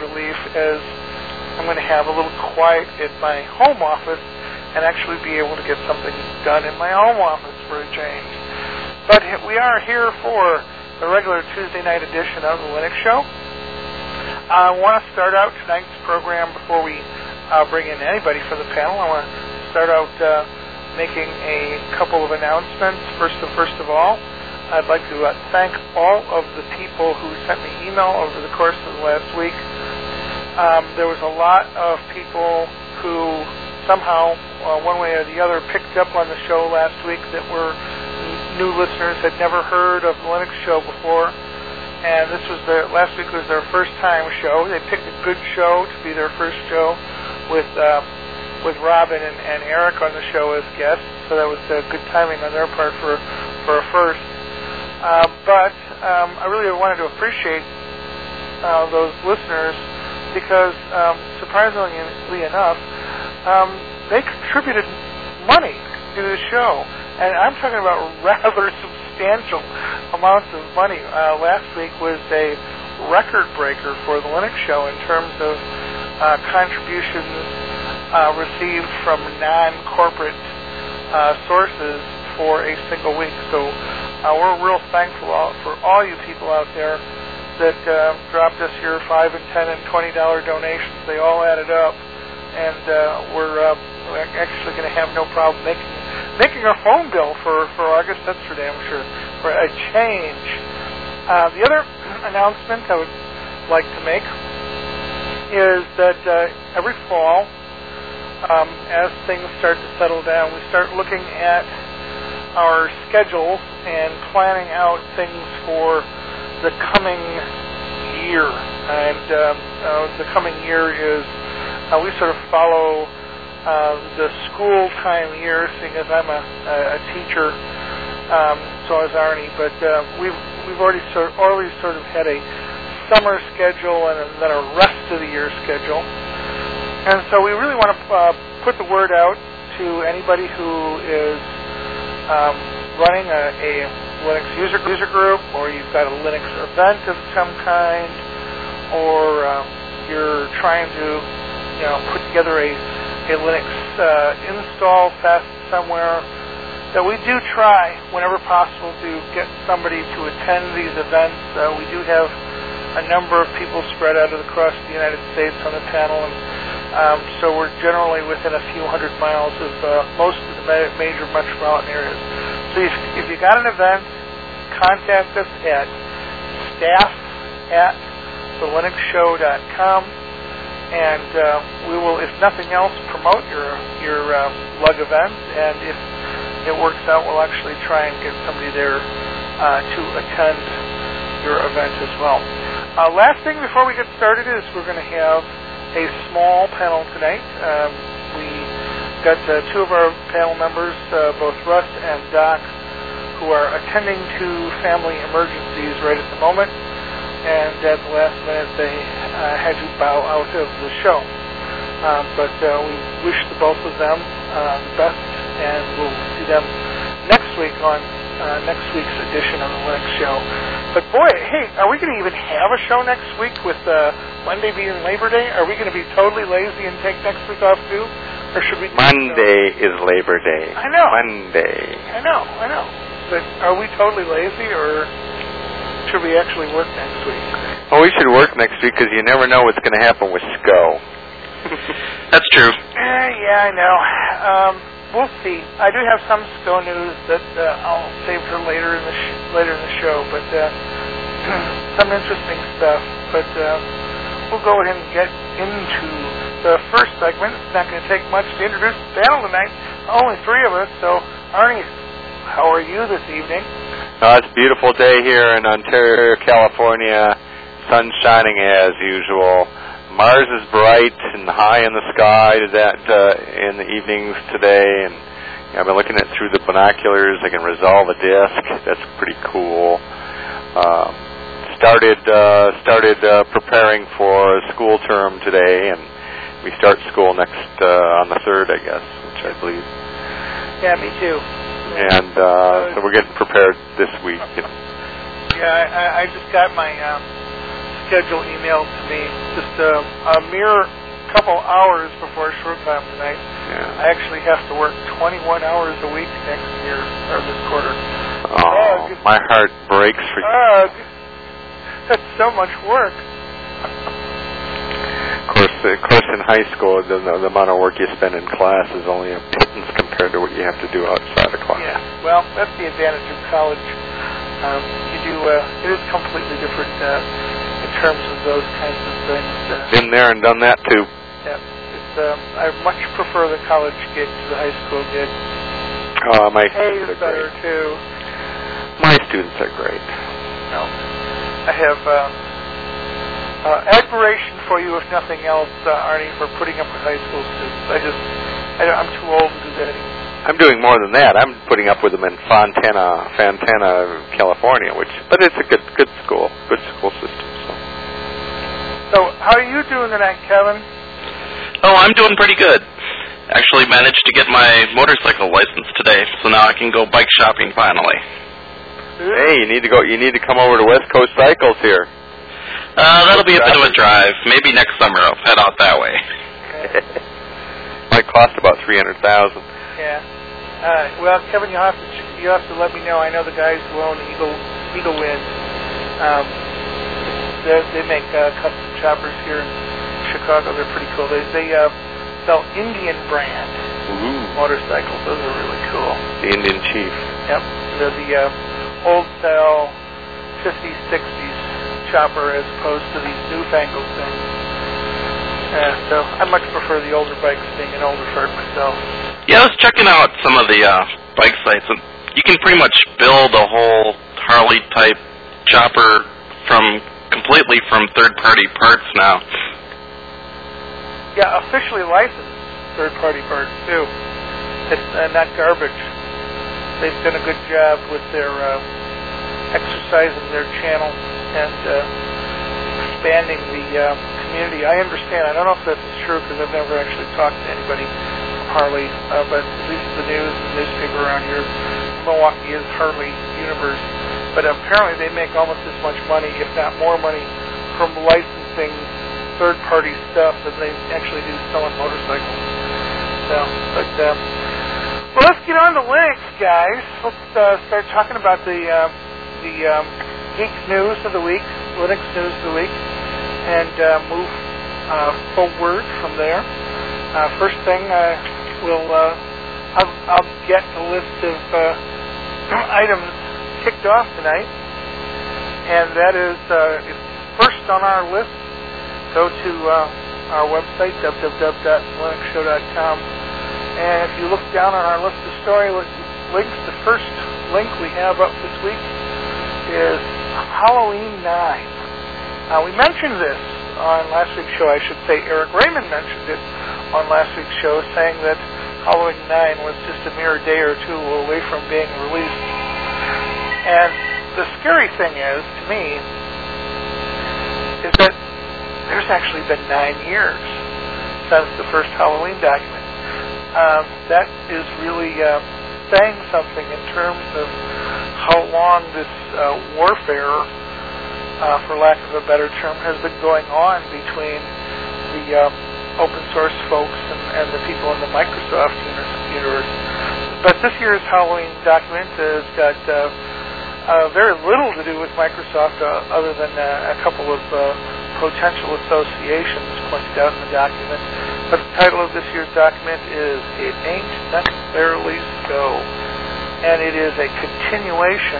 relief as I'm going to have a little quiet at my home office and actually be able to get something done in my home office for a change. But we are here for the regular Tuesday night edition of the Linux Show. I want to start out tonight's program before we bring in anybody for the panel. I want to start out making a couple of announcements. First of all, I'd like to thank all of the people who sent me email over the course of the last week. There was a lot of people who somehow, one way or the other, picked up on the show last week that were new listeners, had never heard of the Linux Show before, and last week was their first time show. They picked a good show to be their first show with Robin and Eric on the show as guests, so that was good timing on their part for a first. But I really wanted to appreciate those listeners because, surprisingly enough, they contributed money to the show, and I'm talking about rather substantial amounts of money. Last week was a record breaker for the Linux Show in terms of contributions received from non-corporate sources for a single week. So we're real thankful for all you people out there that dropped us your $5 and $10 and $20 donations. They all added up, and we're actually going to have no problem making our phone bill for August. That's for damn sure. For a change. The other announcement I would like to make is that every fall, as things start to settle down, we start looking at our schedules and planning out things for the coming year. And the coming year is, we sort of follow the school time year, seeing as I'm a teacher, so is Arnie, but we've already sort of had a summer schedule and then a rest of the year schedule. And so we really want to put the word out to anybody who is running a Linux user group, or you've got a Linux event of some kind, or you're trying to put together a Linux install fest somewhere, that we do try, whenever possible, to get somebody to attend these events. We do have a number of people spread out across the United States on the panel, and so we're generally within a few hundred miles of most of the major metropolitan areas. So if you got an event, contact us at staff@thelinuxshow.com, and we will, if nothing else, promote your lug event, and if it works out, we'll actually try and get somebody there to attend your event as well. Last thing before we get started is we're going to have a small panel tonight. We got two of our panel members, both Russ and Doc, who are attending to family emergencies right at the moment, and at the last minute they had to bow out of the show. But we wish the both of them the best, and we'll see them next week on next week's edition of the Linux Show. But boy, hey, are we going to even have a show next week with Monday being Labor Day? Are we going to be totally lazy and take next week off too? Or should we? Monday is Labor Day. I know. Monday. I know. But are we totally lazy, or should we actually work next week? Well, we should work next week because you never know what's going to happen with SCO. That's true. Yeah, I know. We'll see. I do have some SCO news that I'll save for later in the show, but some interesting stuff. But we'll go ahead and get into the first segment. It's not going to take much to introduce the panel tonight. Only three of us. So, Arnie, how are you this evening? It's a beautiful day here in Ontario, California. Sun shining as usual. Mars is bright and high in the sky in the evenings today, and I've been looking at it through the binoculars. I can resolve a disk. That's pretty cool. Started preparing for a school term today, and we start school next on the 3rd, I guess, which I believe. Yeah, me too. And so we're getting prepared this week. Yeah, I just got my schedule emailed to me just a mere couple hours before short time tonight. Yeah. I actually have to work 21 hours a week next year, or this quarter. Oh, my heart breaks for you. That's so much work. Of course, in high school, the amount of work you spend in class is only a pittance compared to what you have to do outside of class. Yeah, well, that's the advantage of college. It is completely different in terms of those kinds of things. Been there and done that too. Yeah, I much prefer the college gig to the high school gig. My Pay students is are better great. too. My students are great. No, I have admiration for you, if nothing else, Arnie, for putting up with high school students. I'm too old to do that anymore. I'm doing more than that. I'm putting up with them in Fontana, California, but it's a good school system. So how are you doing tonight, Kevin? Oh, I'm doing pretty good. Actually managed to get my motorcycle license today, so now I can go bike shopping finally. Hey, you need to come over to West Coast Cycles here. That'll be a bit of a drive. Maybe next summer I'll head out that way. Okay. Might cost about $300,000. Yeah. Well, Kevin, you have to let me know. I know the guys who own Eagle Wind. They make custom choppers here in Chicago. They're pretty cool. They sell Indian brand motorcycles. Those are really cool. The Indian Chief. Yep. They're the old style 50s, 60s chopper as opposed to these newfangled things. So I much prefer the older bikes, being an older fart myself. Yeah, I was checking out some of the bike sites, and you can pretty much build a whole Harley-type chopper completely from third-party parts now. Yeah, officially licensed third-party parts, too. It's not garbage. They've done a good job with their exercising their channel and expanding the community. I understand. I don't know if this is true because I've never actually talked to anybody from Harley, but at least the news and newspaper around here, Milwaukee is Harley Universe. But apparently they make almost as much money, if not more money, from licensing third-party stuff than they actually do selling motorcycles. So, well, let's get on to Linux, guys. Let's start talking about the geek news of the week, Linux news of the week, and move forward from there. First thing, I'll get a list of items kicked off tonight, and that is first on our list. Go to our website, www.linuxshow.com, and if you look down on our list of story links, the first link we have up this week is Halloween 9. We mentioned this on last week's show. I should say Eric Raymond mentioned it on last week's show, saying that Halloween 9 was just a mere day or two away from being released. And the scary thing is, to me, is that there's actually been 9 years since the first Halloween document. That is really saying something in terms of how long this warfare, for lack of a better term, has been going on between the open source folks and the people in the Microsoft universe. But this year's Halloween document has got very little to do with Microsoft other than a couple of potential associations pointed out in the document. But the title of this year's document is It Ain't Necessarily So. And it is a continuation,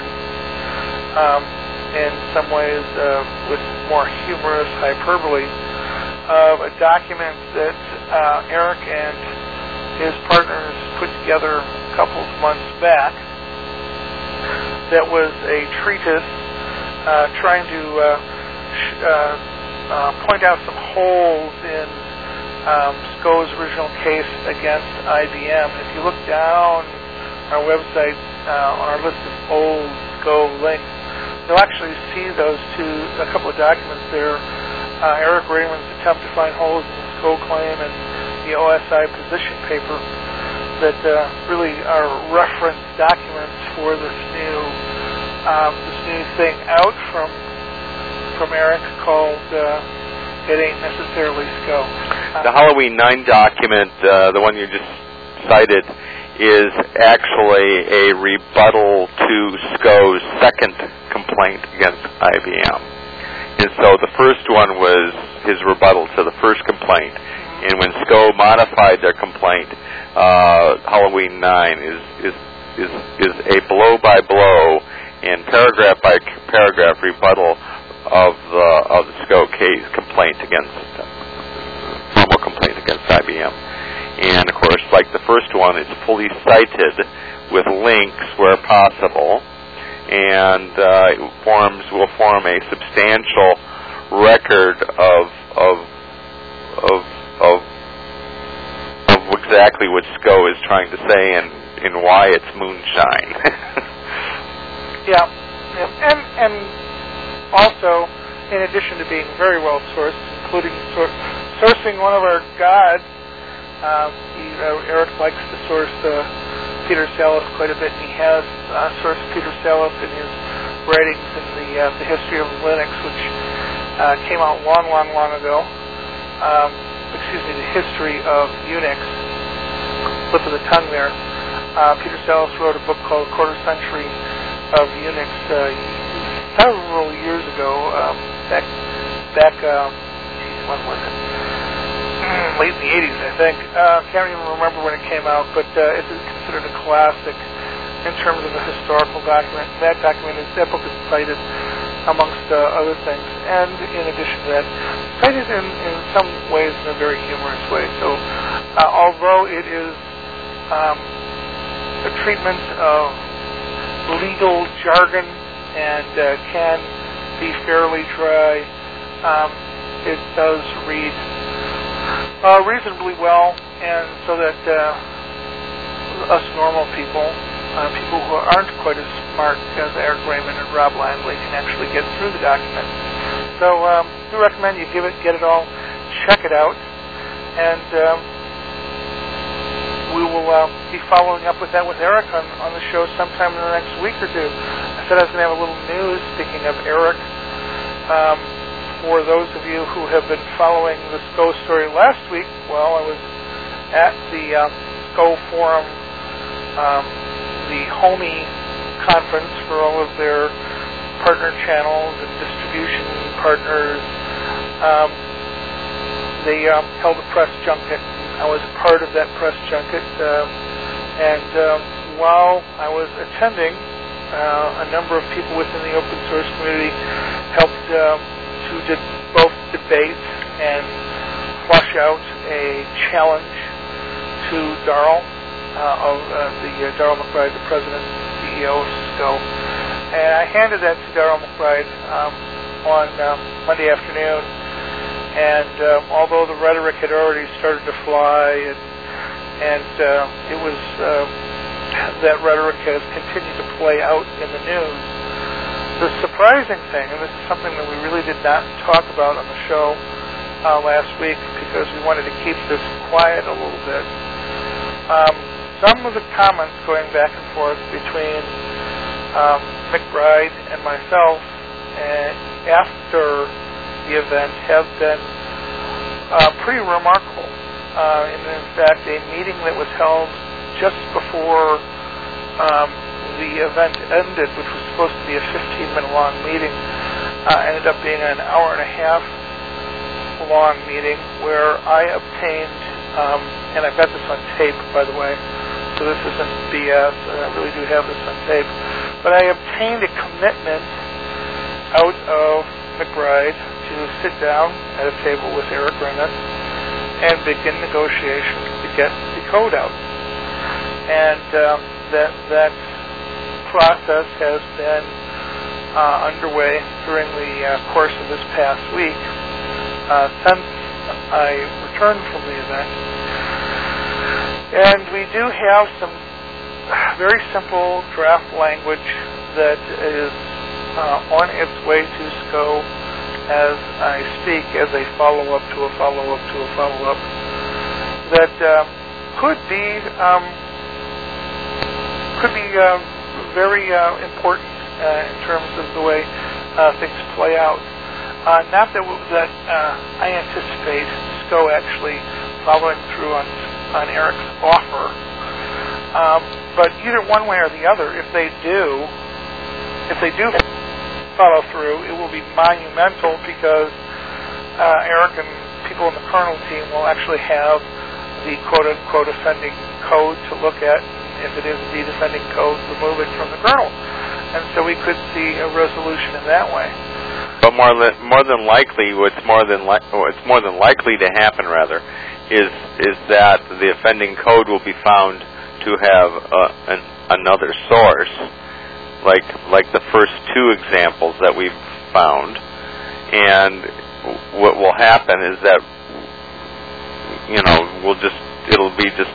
in some ways with more humorous hyperbole, of a document that Eric and his partners put together a couple of months back that was a treatise trying to point out some holes in SCO's original case against IBM. If you look down our website on our list of old SCO links, you'll actually see a couple of documents there. Eric Raymond's attempt to find holes in the SCO claim and the OSI position paper that really are reference documents for this new thing out from from Eric called It Ain't Necessarily SCO. The Halloween 9 document, the one you just cited, is actually a rebuttal to SCO's second complaint against IBM. And so the first one was his rebuttal to the first complaint. And when SCO modified their complaint, Halloween 9 is a blow-by-blow and paragraph-by-paragraph rebuttal of the SCO case complaint formal complaint against IBM. And of course, like the first one, it's fully cited with links where possible, and will form a substantial record of exactly what SCO is trying to say and why it's moonshine. Yeah, and also, in addition to being very well sourced, including sourcing one of our gods, Eric likes to source Peter Sallis quite a bit, and he has sourced Peter Sallis in his writings in the history of Linux, which came out long ago. The history of Unix. Slip of the tongue there. Peter Sallis wrote a book called Quarter Century of Unix several years ago, back when was it? Late in the 80s, I think. Can't even remember when it came out, but it's considered a classic in terms of a historical document. That book is cited amongst other things, and in addition to that, cited in some ways in a very humorous way. So, although it is a treatment of legal jargon and can be fairly dry, it does read reasonably well, and so that us normal people, people who aren't quite as smart as Eric Raymond and Rob Langley, can actually get through the document. So do recommend you get it all, check it out, and we will be following up with that with Eric on the show sometime in the next week or two. I said I was going to have a little news, speaking of Eric. For those of you who have been following the SCO story last week, well, I was at the SCO Forum, the HOMI conference for all of their partner channels and distribution partners. They held a press junket. I was part of that press junket, and while I was attending, a number of people within the open source community helped to both debate and flush out a challenge to Darrell, Darrell McBride, the president and CEO of SCO. And I handed that to Darrell McBride on Monday afternoon. And although the rhetoric had already started to fly, and it was that rhetoric has continued to play out in the news, the surprising thing, and this is something that we really did not talk about on the show last week because we wanted to keep this quiet a little bit, some of the comments going back and forth between McBride and myself after the event have been pretty remarkable. And in fact, a meeting that was held just before the event ended, which was supposed to be a 15-minute long meeting, ended up being an hour and a half long meeting where I obtained, and I've got this on tape, by the way, so this isn't BS, I really do have this on tape, but I obtained a commitment out of McBride to sit down at a table with Eric Raymond and begin negotiations to get the code out. And that process has been underway during the course of this past week since I returned from the event. And we do have some very simple draft language that is on its way to SCO as I speak, as a follow-up to a follow-up to a follow-up that could be very important in terms of the way things play out. Not that I anticipate SCO actually following through on Eric's offer, but either one way or the other, if they do follow through, it will be monumental because Eric and people in the kernel team will actually have the quote-unquote offending code to look at. If it is indeed offending code, remove it from the kernel. And so we could see a resolution in that way. But more than likely, what's more than likely to happen, rather, is that the offending code will be found to have another source, like the first two examples that we've found. And what will happen is that it'll be just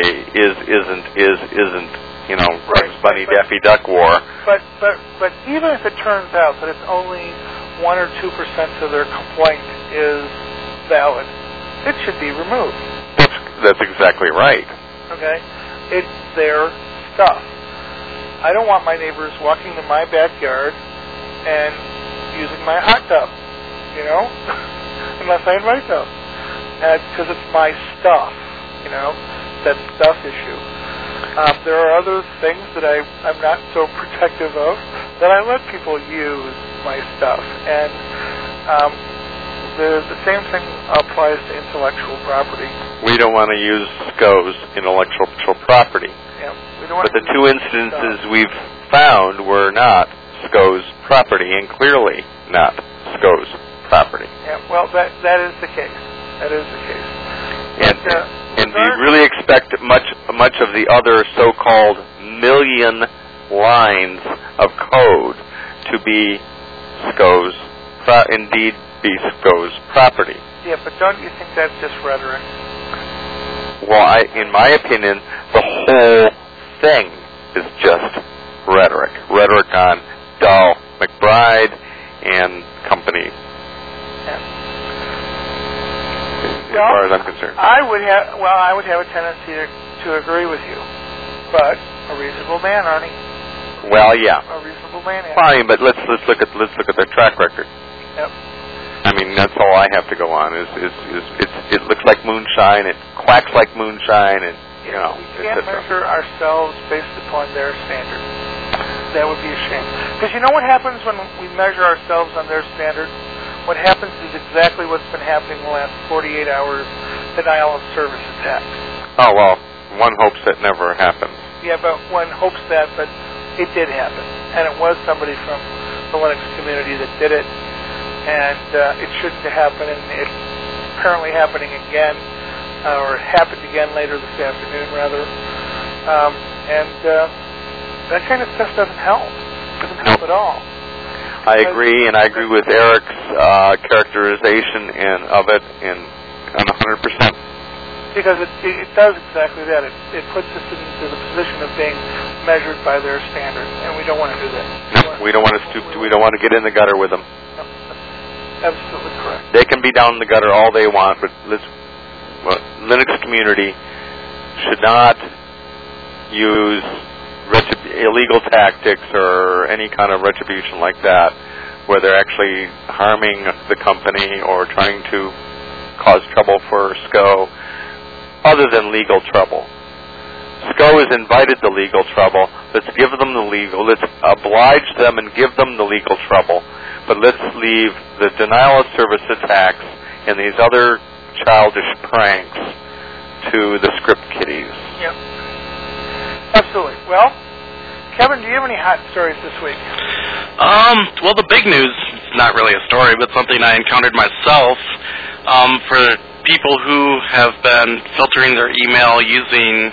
isn't Bugs Bunny Daffy Duck war. But even if it turns out that it's only 1 or 2% of their complaint is valid, it should be removed. That's exactly right. Okay? It's their stuff. I don't want my neighbors walking to my backyard and using my hot tub, unless I invite them. Because it's my stuff, that stuff issue. There are other things that I'm not so protective of that I let people use my stuff. And the same thing applies to intellectual property. We don't want to use SCO's intellectual property. Yeah, we don't want but the two instances we've found were not SCO's property, and clearly not SCO's property. Yeah, well, that is the case. That is the case. And do you really expect much of the other so-called million lines of code to be SCO's, indeed be SCO's property? Yeah, but don't you think that's just rhetoric? Well, in my opinion, the whole thing is just rhetoric. Rhetoric on Dahl McBride and company. Yeah. As far as I'm concerned, I would have a tendency to agree with you, but a reasonable man, Arnie. Well, yeah. A reasonable man. Fine, but let's look at their track record. Yep. I mean, that's all I have to go on. It looks like moonshine. It quacks like moonshine, and we can't measure ourselves based upon their standard. That would be a shame. Because you know what happens when we measure ourselves on their standard? What happens is exactly what's been happening the last 48 hours, denial of service attacks. Oh, well, one hopes that never happens. Yeah, but one hopes that, but it did happen. And it was somebody from the Linux community that did it. And it shouldn't have happened, and it's apparently happening again, or happened again later this afternoon, rather. That kind of stuff doesn't help. It doesn't help at all. I agree, and I agree with Eric's characterization of it 100%. Because it does exactly that. It puts us into the position of being measured by their standards, and we don't want to do that. No, we don't want to stoop. We don't want to get in the gutter with them. No, that's absolutely correct. They can be down in the gutter all they want, but Linux community should not use illegal tactics or any kind of retribution like that, where they're actually harming the company or trying to cause trouble for SCO, other than legal trouble. SCO has invited the legal trouble. Let's give them let's oblige them and give them the legal trouble, but let's leave the denial of service attacks and these other childish pranks to the script kiddies. Yep. Absolutely. Well, Kevin, do you have any hot stories this week? Well, the big news, it's not really a story, but something I encountered myself, for people who have been filtering their email using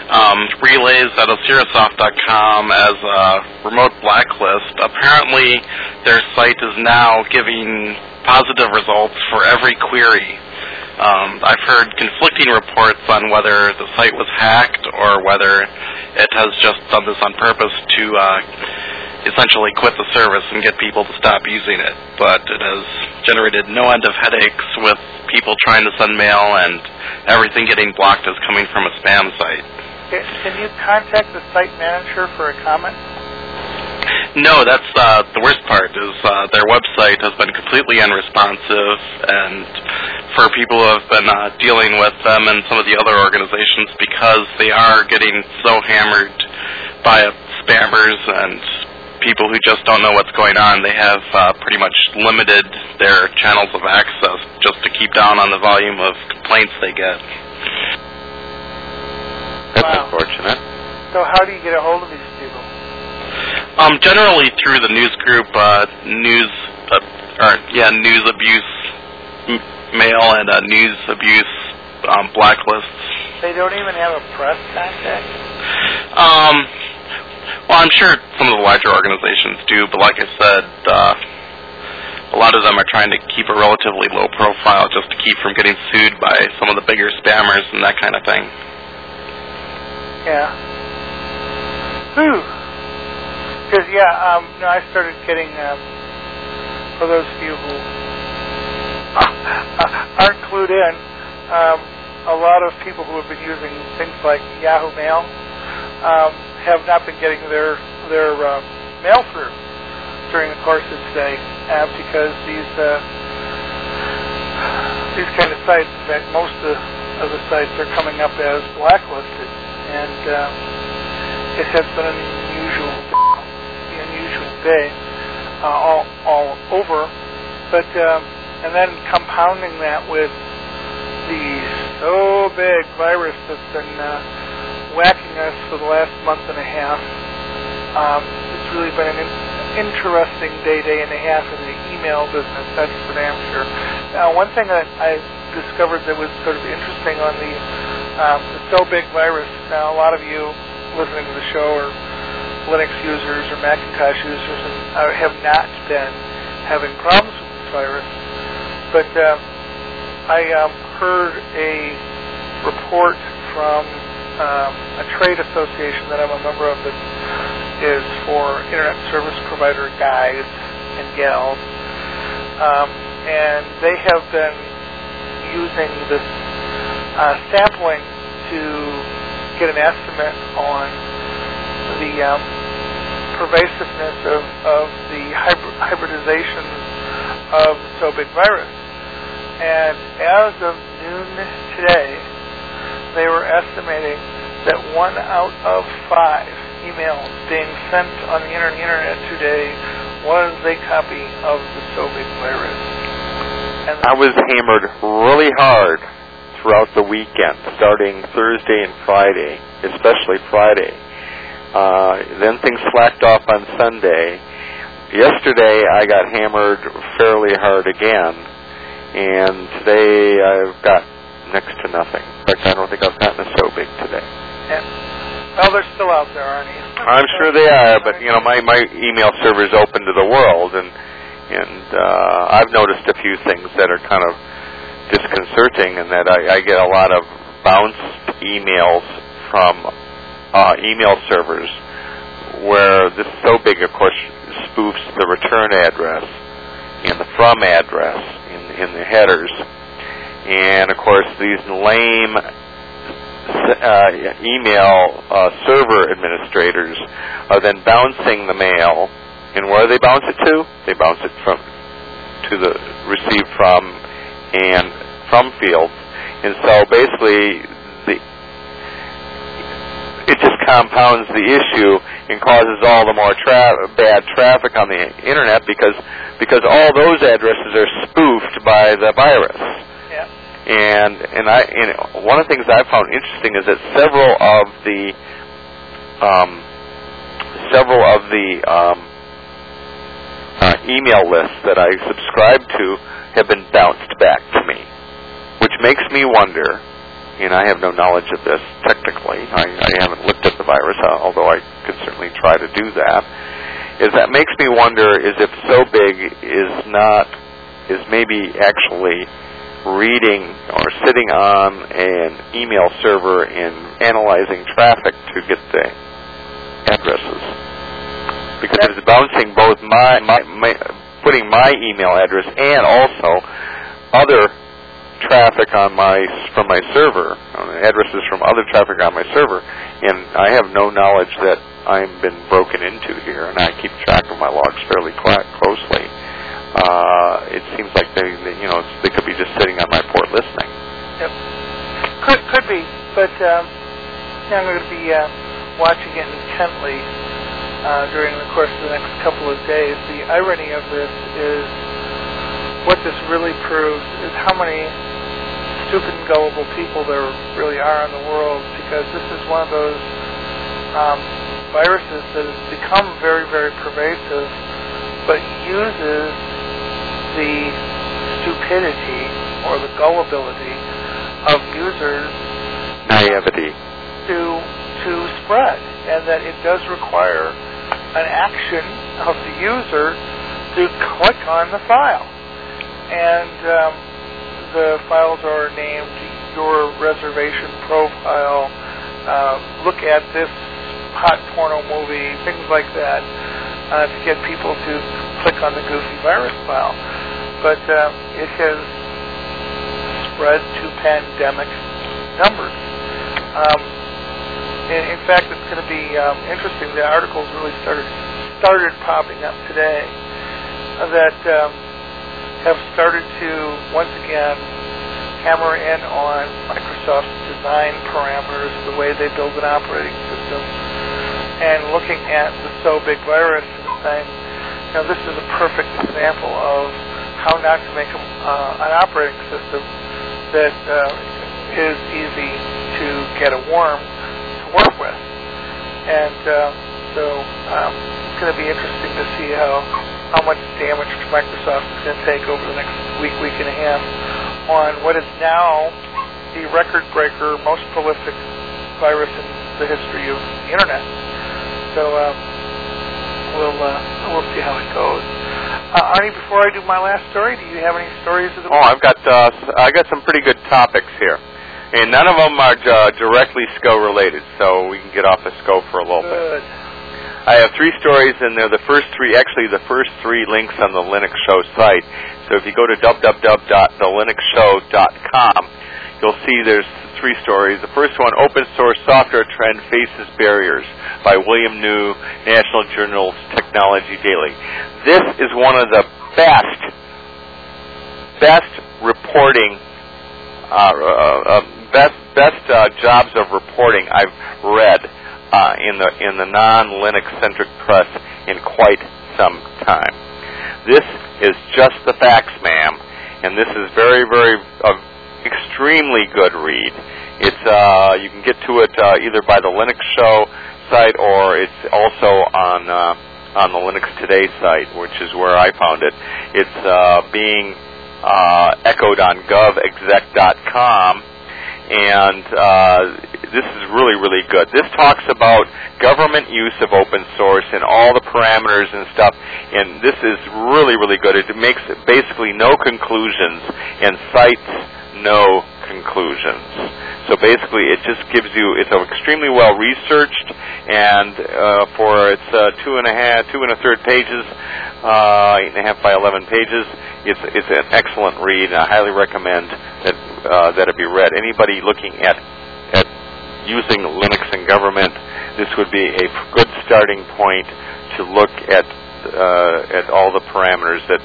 relays.osirasoft.com as a remote blacklist. Apparently, their site is now giving positive results for every query. I've heard conflicting reports on whether the site was hacked or whether it has just done this on purpose to essentially quit the service and get people to stop using it. But it has generated no end of headaches with people trying to send mail and everything getting blocked as coming from a spam site. Can you contact the site manager for a comment? No, that's the worst part is their website has been completely unresponsive, and for people who have been dealing with them and some of the other organizations, because they are getting so hammered by spammers and people who just don't know what's going on, they have pretty much limited their channels of access just to keep down on the volume of complaints they get. That's unfortunate. So how do you get a hold of these people? Generally through the news group, news abuse mail and news abuse blacklists. They don't even have a press contact? Well, I'm sure some of the larger organizations do, but like I said, a lot of them are trying to keep a relatively low profile just to keep from getting sued by some of the bigger spammers and that kind of thing. Yeah. Whew. Because, I started getting, for those of you who aren't clued in, a lot of people who have been using things like Yahoo Mail have not been getting their mail through during the course of today because these kind of sites, in fact, most of the sites are coming up as blacklisted, and it has been an unusual day all over, but and then compounding that with the so big virus that's been whacking us for the last month and a half. It's really been an interesting day and a half in the email business, that's for damn sure. Now, one thing that I discovered that was sort of interesting on the so big virus, now a lot of you listening to the show are Linux users or Macintosh users and have not been having problems with this virus, but I heard a report from a trade association that I'm a member of that is for Internet Service Provider guys and gals, and they have been using this sampling to get an estimate on the pervasiveness of the hybridization of the so big virus. And as of noon today, they were estimating that 1 out of 5 emails being sent on the internet today was a copy of the so big virus. And I was hammered really hard throughout the weekend, starting Thursday and Friday, especially Friday. Then things slacked off on Sunday. Yesterday I got hammered fairly hard again, and today I've got next to nothing. In fact, I don't think I've gotten a so big today. Yeah. Well, they're still out there, aren't you? I'm sure they are, but my email server is open to the world, and I've noticed a few things that are kind of disconcerting, and that I get a lot of bounced emails from email servers where this so big, of course, spoofs the return address and the from address in the headers. And, of course, these lame email server administrators are then bouncing the mail. And where do they bounce it to? They bounce it to the receive from and from fields. And so basically it just compounds the issue and causes all the more bad traffic on the internet because all those addresses are spoofed by the virus. Yeah. And one of the things I found interesting is that several of the email lists that I subscribe to have been bounced back to me, which makes me wonder. And I have no knowledge of this technically. I haven't looked at the virus, although I could certainly try to do that. That makes me wonder is if so big is maybe actually reading or sitting on an email server and analyzing traffic to get the addresses. Because it's bouncing both putting my email address and also other traffic from my server, addresses from other traffic on my server, and I have no knowledge that I've been broken into here, and I keep track of my logs fairly closely. It seems like they could be just sitting on my port listening. Yep. Could be, but I'm going to be watching it intently during the course of the next couple of days. The irony of this is, what this really proves is how many stupid and gullible people there really are in the world, because this is one of those viruses that has become very, very pervasive, but uses the stupidity or the gullibility of users, naivety, to spread, and that it does require an action of the user to click on the file, and the files are named your reservation profile, look at this hot porno movie, things like that, to get people to click on the goofy virus file. But it has spread to pandemic numbers. In fact, it's going to be interesting. The articles really started popping up today that have started to once again hammer in on Microsoft's design parameters, the way they build an operating system, and looking at the So Big virus and saying, this is a perfect example of how not to make an operating system that is easy to get a worm to work with. And so it's going to be interesting to see how much damage Microsoft is going to take over the next week and a half on what is now the record-breaker, most prolific virus in the history of the Internet. So we'll see how it goes. Arnie, before I do my last story, do you have any stories of the week? I got some pretty good topics here, and none of them are directly SCO related, so we can get off of SCO for a little bit. I have 3 stories, and they're the first 3 links on the Linux Show site. So if you go to www.thelinuxshow.com, you'll see there's 3 stories. The first one, Open Source Software Trend Faces Barriers, by William New, National Journal Technology Daily. This is one of the best reporting, best jobs of reporting I've read in the non-Linux-centric press in quite some time. This is just the facts, ma'am, and this is very, very extremely good read. It's you can get to it either by the Linux Show site, or it's also on the Linux Today site, which is where I found it. It's being echoed on govexec.com, and this is really, really good. This talks about government use of open source and all the parameters and stuff, and this is really, really good. It makes basically no conclusions and cites no conclusions. So basically, it just gives you, it's extremely well researched, and for its 2 1/3 pages, 8.5 by 11 pages, it's an excellent read, and I highly recommend that it be read. Anybody looking at using Linux in government, this would be a good starting point to look at all the parameters that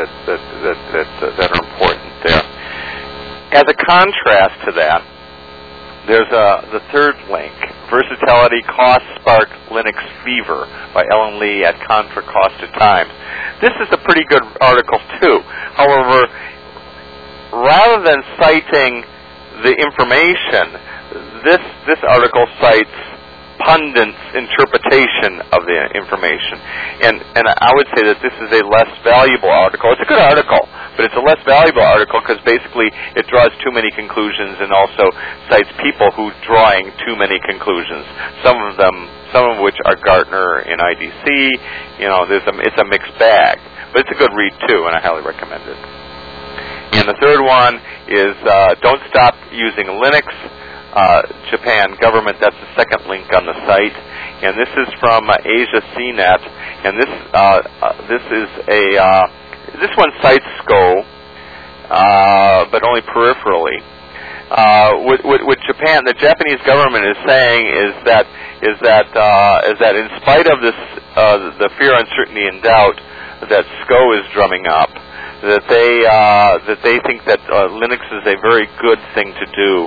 are important there. As a contrast to that, there's the third link, Versatility Cost Spark Linux Fever by Ellen Lee at Contra Costa Times. This is a pretty good article too. However, rather than citing the information, this article cites pundits' interpretation of the information. And I would say that this is a less valuable article. It's a good article, but it's a less valuable article because basically it draws too many conclusions and also cites people who drawing too many conclusions. Some of which are Gartner and IDC. It's a mixed bag. But it's a good read too, and I highly recommend it. And the third one is Don't Stop Using Linux. Japan government. That's the second link on the site, and this is from Asia CNET, and this one cites SCO, but only peripherally. what Japan, the Japanese government is saying is that in spite of this the fear, uncertainty, and doubt that SCO is drumming up, that they think that Linux is a very good thing to do,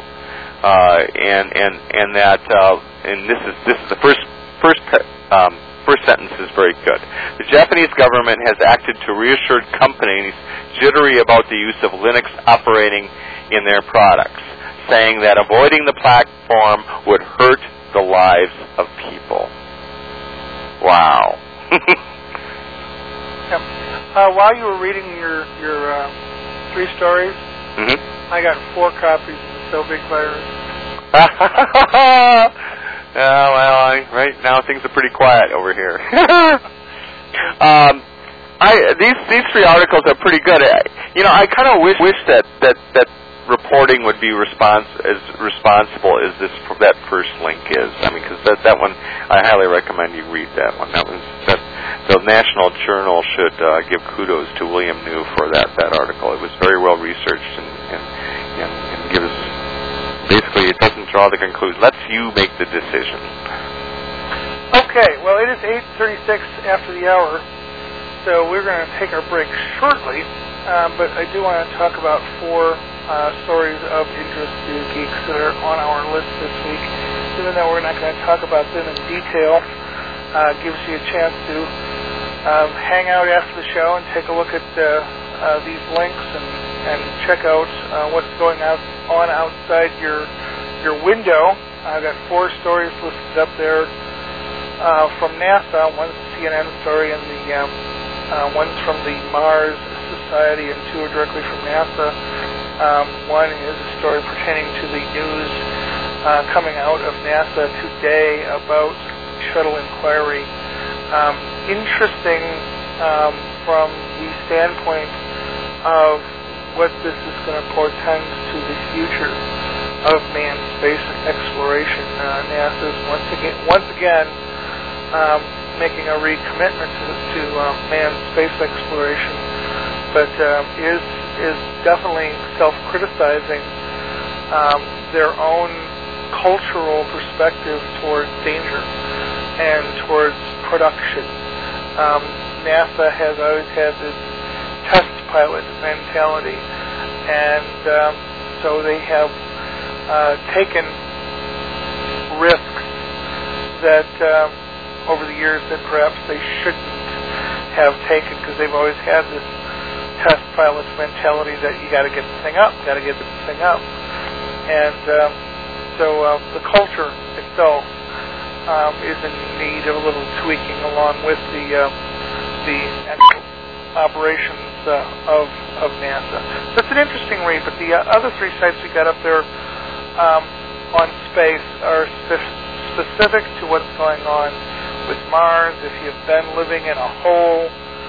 and that this is the first sentence is very good. The Japanese government has acted to reassure companies jittery about the use of Linux operating in their products, saying that avoiding the platform would hurt the lives of people. Wow. While you were reading your 3 stories, I got 4 copies of the Sobig virus. Well, right now things are pretty quiet over here. These 3 articles are pretty good. I kind of wish that reporting would be as responsible as that first link is. I mean, because that one, I highly recommend you read that one. The National Journal should give kudos to William New for that article. It was very well researched and gives, basically, it doesn't draw the conclusion. Lets you make the decision. Okay, well, it is 8:36 after the hour, so we're going to take our break shortly, but I do want to talk about 4 stories of interest to geeks that are on our list this week. Even though we're not going to talk about them in detail, gives you a chance to hang out after the show and take a look at these links and check out what's going on outside your window. I've got 4 stories listed up there from NASA. One's a CNN story, and one's from the Mars Society, and 2 are directly from NASA. One is a story pertaining to the news coming out of NASA today about shuttle inquiry. Interesting from the standpoint of what this is going to portend to the future of manned space exploration. NASA is once again making a recommitment to manned space exploration, but is definitely self-criticizing their own cultural perspective towards danger and towards production. NASA has always had this test pilot mentality, and so they have taken risks that over the years that perhaps they shouldn't have taken, because they've always had this test pilot's mentality that you got to get the thing up, and so the culture itself is in need of a little tweaking, along with the actual operations of NASA. That's an interesting read. But the other 3 sites we got up there on space are specific to what's going on with Mars. If you've been living in a hole,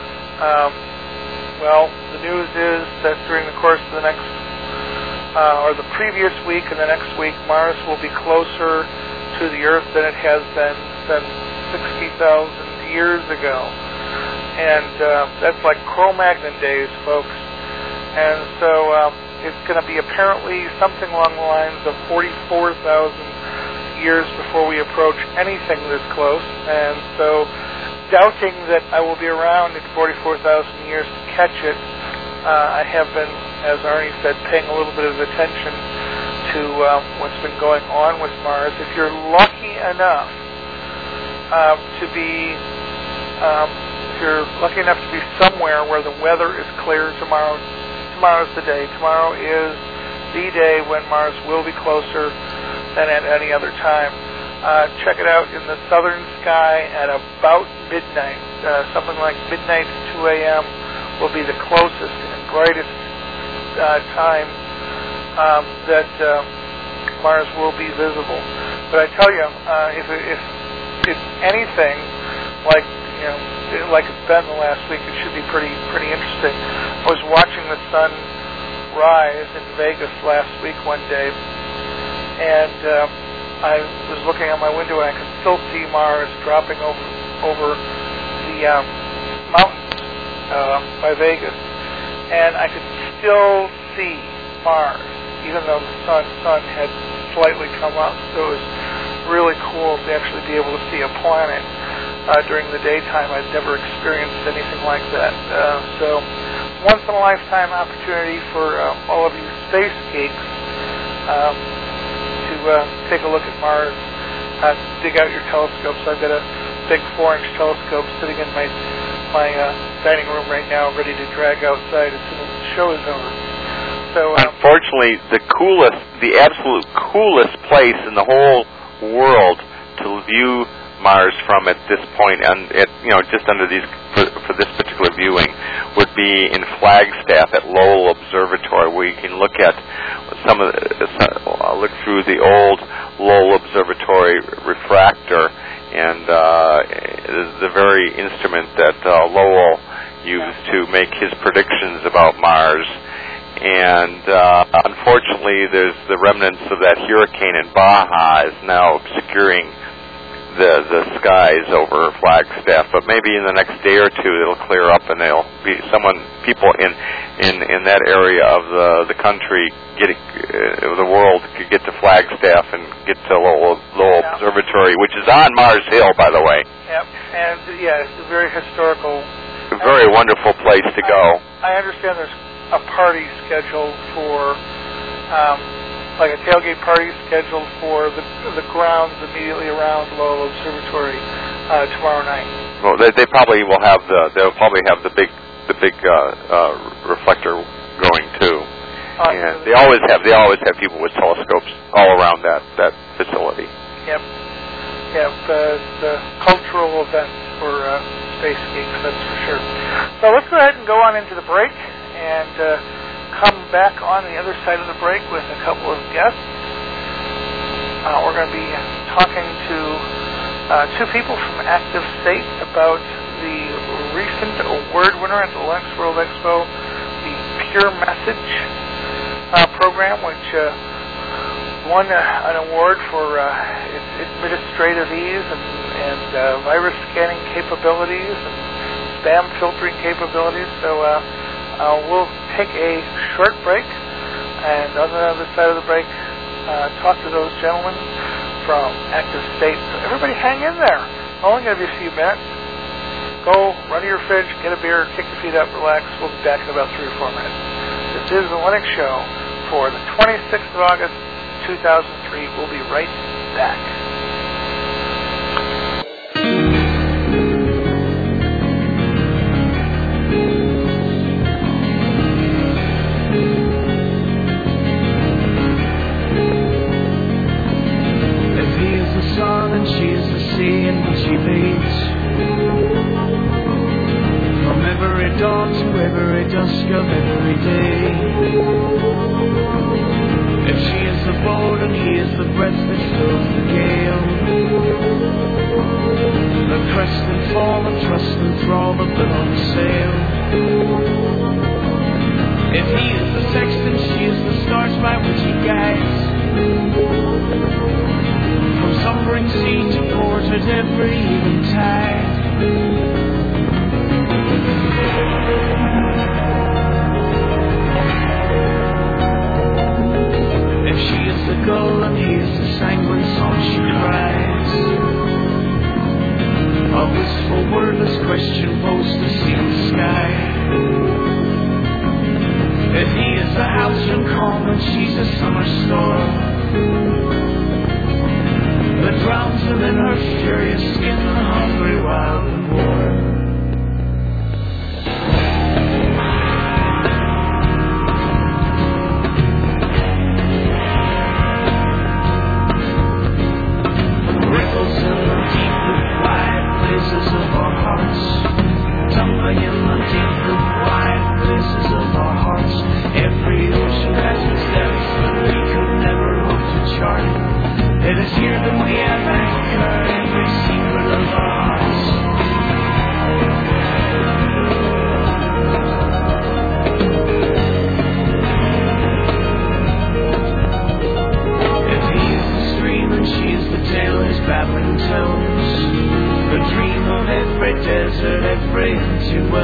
well, the news is that during the course of the next, or the previous week and the next week, Mars will be closer to the Earth than it has been since 60,000 years ago. And that's like Cro-Magnon days, folks. And so it's going to be apparently something along the lines of 44,000 years before we approach anything this close. And so doubting that I will be around in 44,000 years to catch it, I have been, as Arnie said, paying a little bit of attention to what's been going on with Mars. If you're lucky enough to be somewhere where the weather is clear tomorrow's the day. Tomorrow is the day when Mars will be closer than at any other time. Check it out in the southern sky at about midnight. Something like midnight to 2 a.m. will be the closest and brightest time that Mars will be visible. But I tell you, if it's anything like it's been the last week, it should be pretty interesting. I was watching the sun rise in Vegas last week one day, and I was looking out my window, and I could still see Mars dropping over the mountains by Vegas, and I could still see Mars even though the sun had slightly come up. So it was really cool to actually be able to see a planet during the daytime. I'd never experienced anything like that. So once-in-a-lifetime opportunity for all of you space geeks to take a look at Mars, dig out your telescopes. I've got a big 4-inch telescope sitting in my dining room right now, ready to drag outside as soon as the show is over. So, unfortunately, the absolute coolest place in the whole world to view Mars from at this point, and just under these for this particular viewing, would be in Flagstaff at Lowell Observatory, where you can look at look through the old Lowell Observatory refractor, and the very instrument that Lowell used to make his predictions about Mars. And unfortunately, there's the remnants of that hurricane in Baja is now obscuring the skies over Flagstaff. But maybe in the next day or two, it'll clear up, and there'll be people in that area of the country, the world, could get to Flagstaff and get to Lowell Observatory, which is on Mars Hill, by the way. Yep, and it's a very historical, a very wonderful place to go. I understand there's a party scheduled for, like a tailgate party scheduled for the grounds immediately around Lowell Observatory tomorrow night. Well, they probably will have they'll probably have the big reflector going too, and they always have people with telescopes all around that facility. Yep. It's a cultural event for space geeks, that's for sure. So let's go ahead and go on into the break, and come back on the other side of the break with a couple of guests. We're going to be talking to two people from Active State about the recent award winner at the Linux World Expo, the Pure Message program, which won an award for its administrative ease and virus scanning capabilities and spam filtering capabilities. So we'll take a short break, and on the other side of the break, talk to those gentlemen from Active State. So everybody hang in there. Only going to be a few minutes. Go, run to your fridge, get a beer, kick your feet up, relax. We'll be back in about 3 or 4 minutes. This is the Linux Show for the 26th of August, 2003. We'll be right back.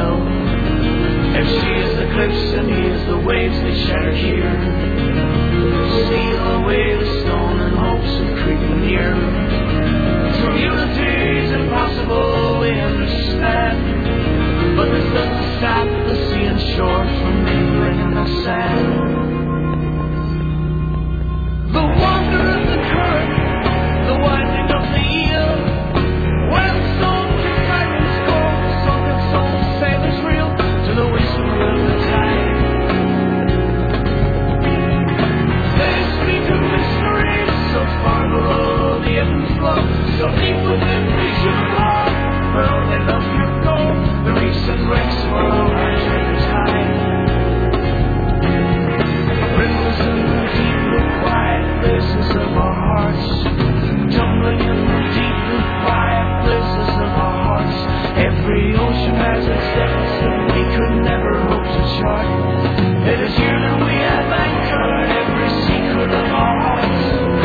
If she is the cliffs and he is the waves, they shatter here. steal away the stolen hopes of creeping near. From unity is impossible, we understand. But this doesn't stop the sea and shore from mingling in the sand. The wonder of the current, the winding of the eel. When souls and fragments go, sunken souls, sailors reel to the whistle of the tide. They speak of mysteries so far below the ebb and flow, so deep within reach of love, where only love can go. The reefs and wrecks of our treasures hide. Rivers in the deep and quiet places of our hearts, tumbling in the deep and quiet places of our hearts. Every ocean has its depths that we could never hope to chart. It is here that we have anchored every secret of our hearts.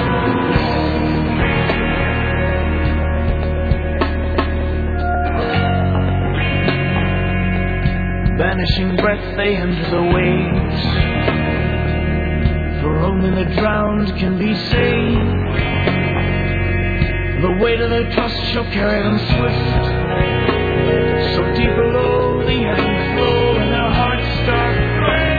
Vanishing breath, they enter the waves, for only the drowned can be saved. The weight of their trust shall carry them swift, so deep below the ebb and flow, and their hearts start flame.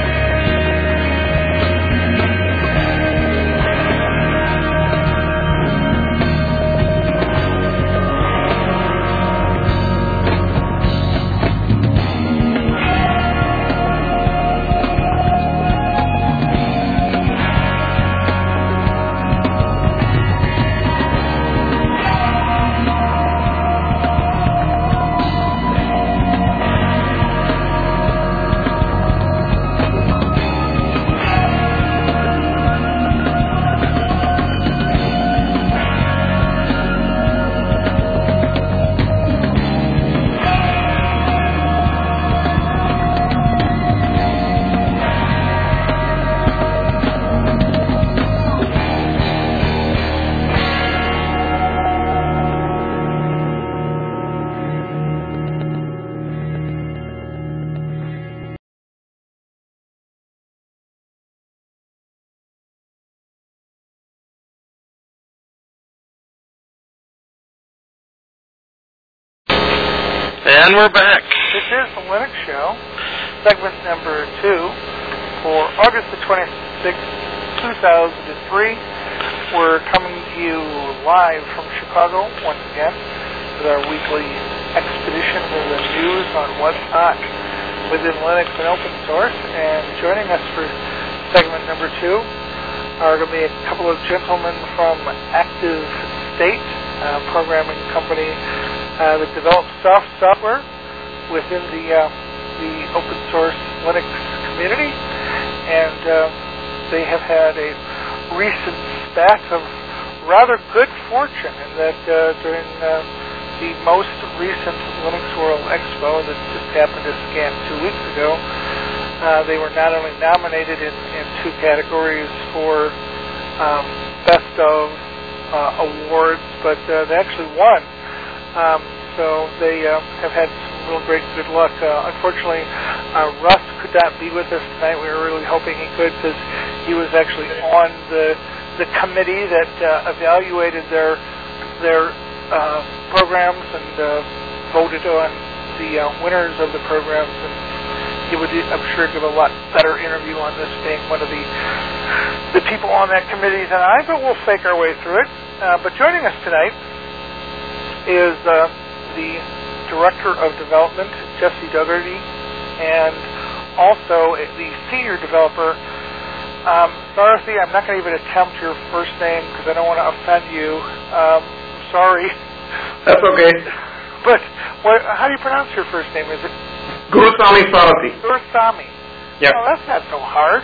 And we're back. This is the Linux Show, segment number 2 for August the 26th, 2003. We're coming to you live from Chicago once again with our weekly expedition with the news on what's hot within Linux and open source. And joining us for segment number 2 are going to be a couple of gentlemen from Active State, a programming company that develops software within the open source Linux community, and they have had a recent spat of rather good fortune in that during the most recent Linux World Expo that just happened to scan 2 weeks ago, they were not only nominated in 2 categories for Best of awards, but they actually won. So they have had some real great good luck. Unfortunately, Russ could not be with us tonight. We were really hoping he could, because he was actually on the committee that evaluated their programs and voted on the winners of the programs. And he would, I'm sure, give a lot better interview on this, being one of the people on that committee than I. But we'll fake our way through it. But joining us tonight is the Director of Development, Jesse Dougherty, and also the Senior Developer. Dorothy, I'm not going to even attempt your first name because I don't want to offend you. Sorry. That's okay. But how do you pronounce your first name? Is it Gurusamy Sarati? Gurusamy. Yeah. Oh, that's not so hard.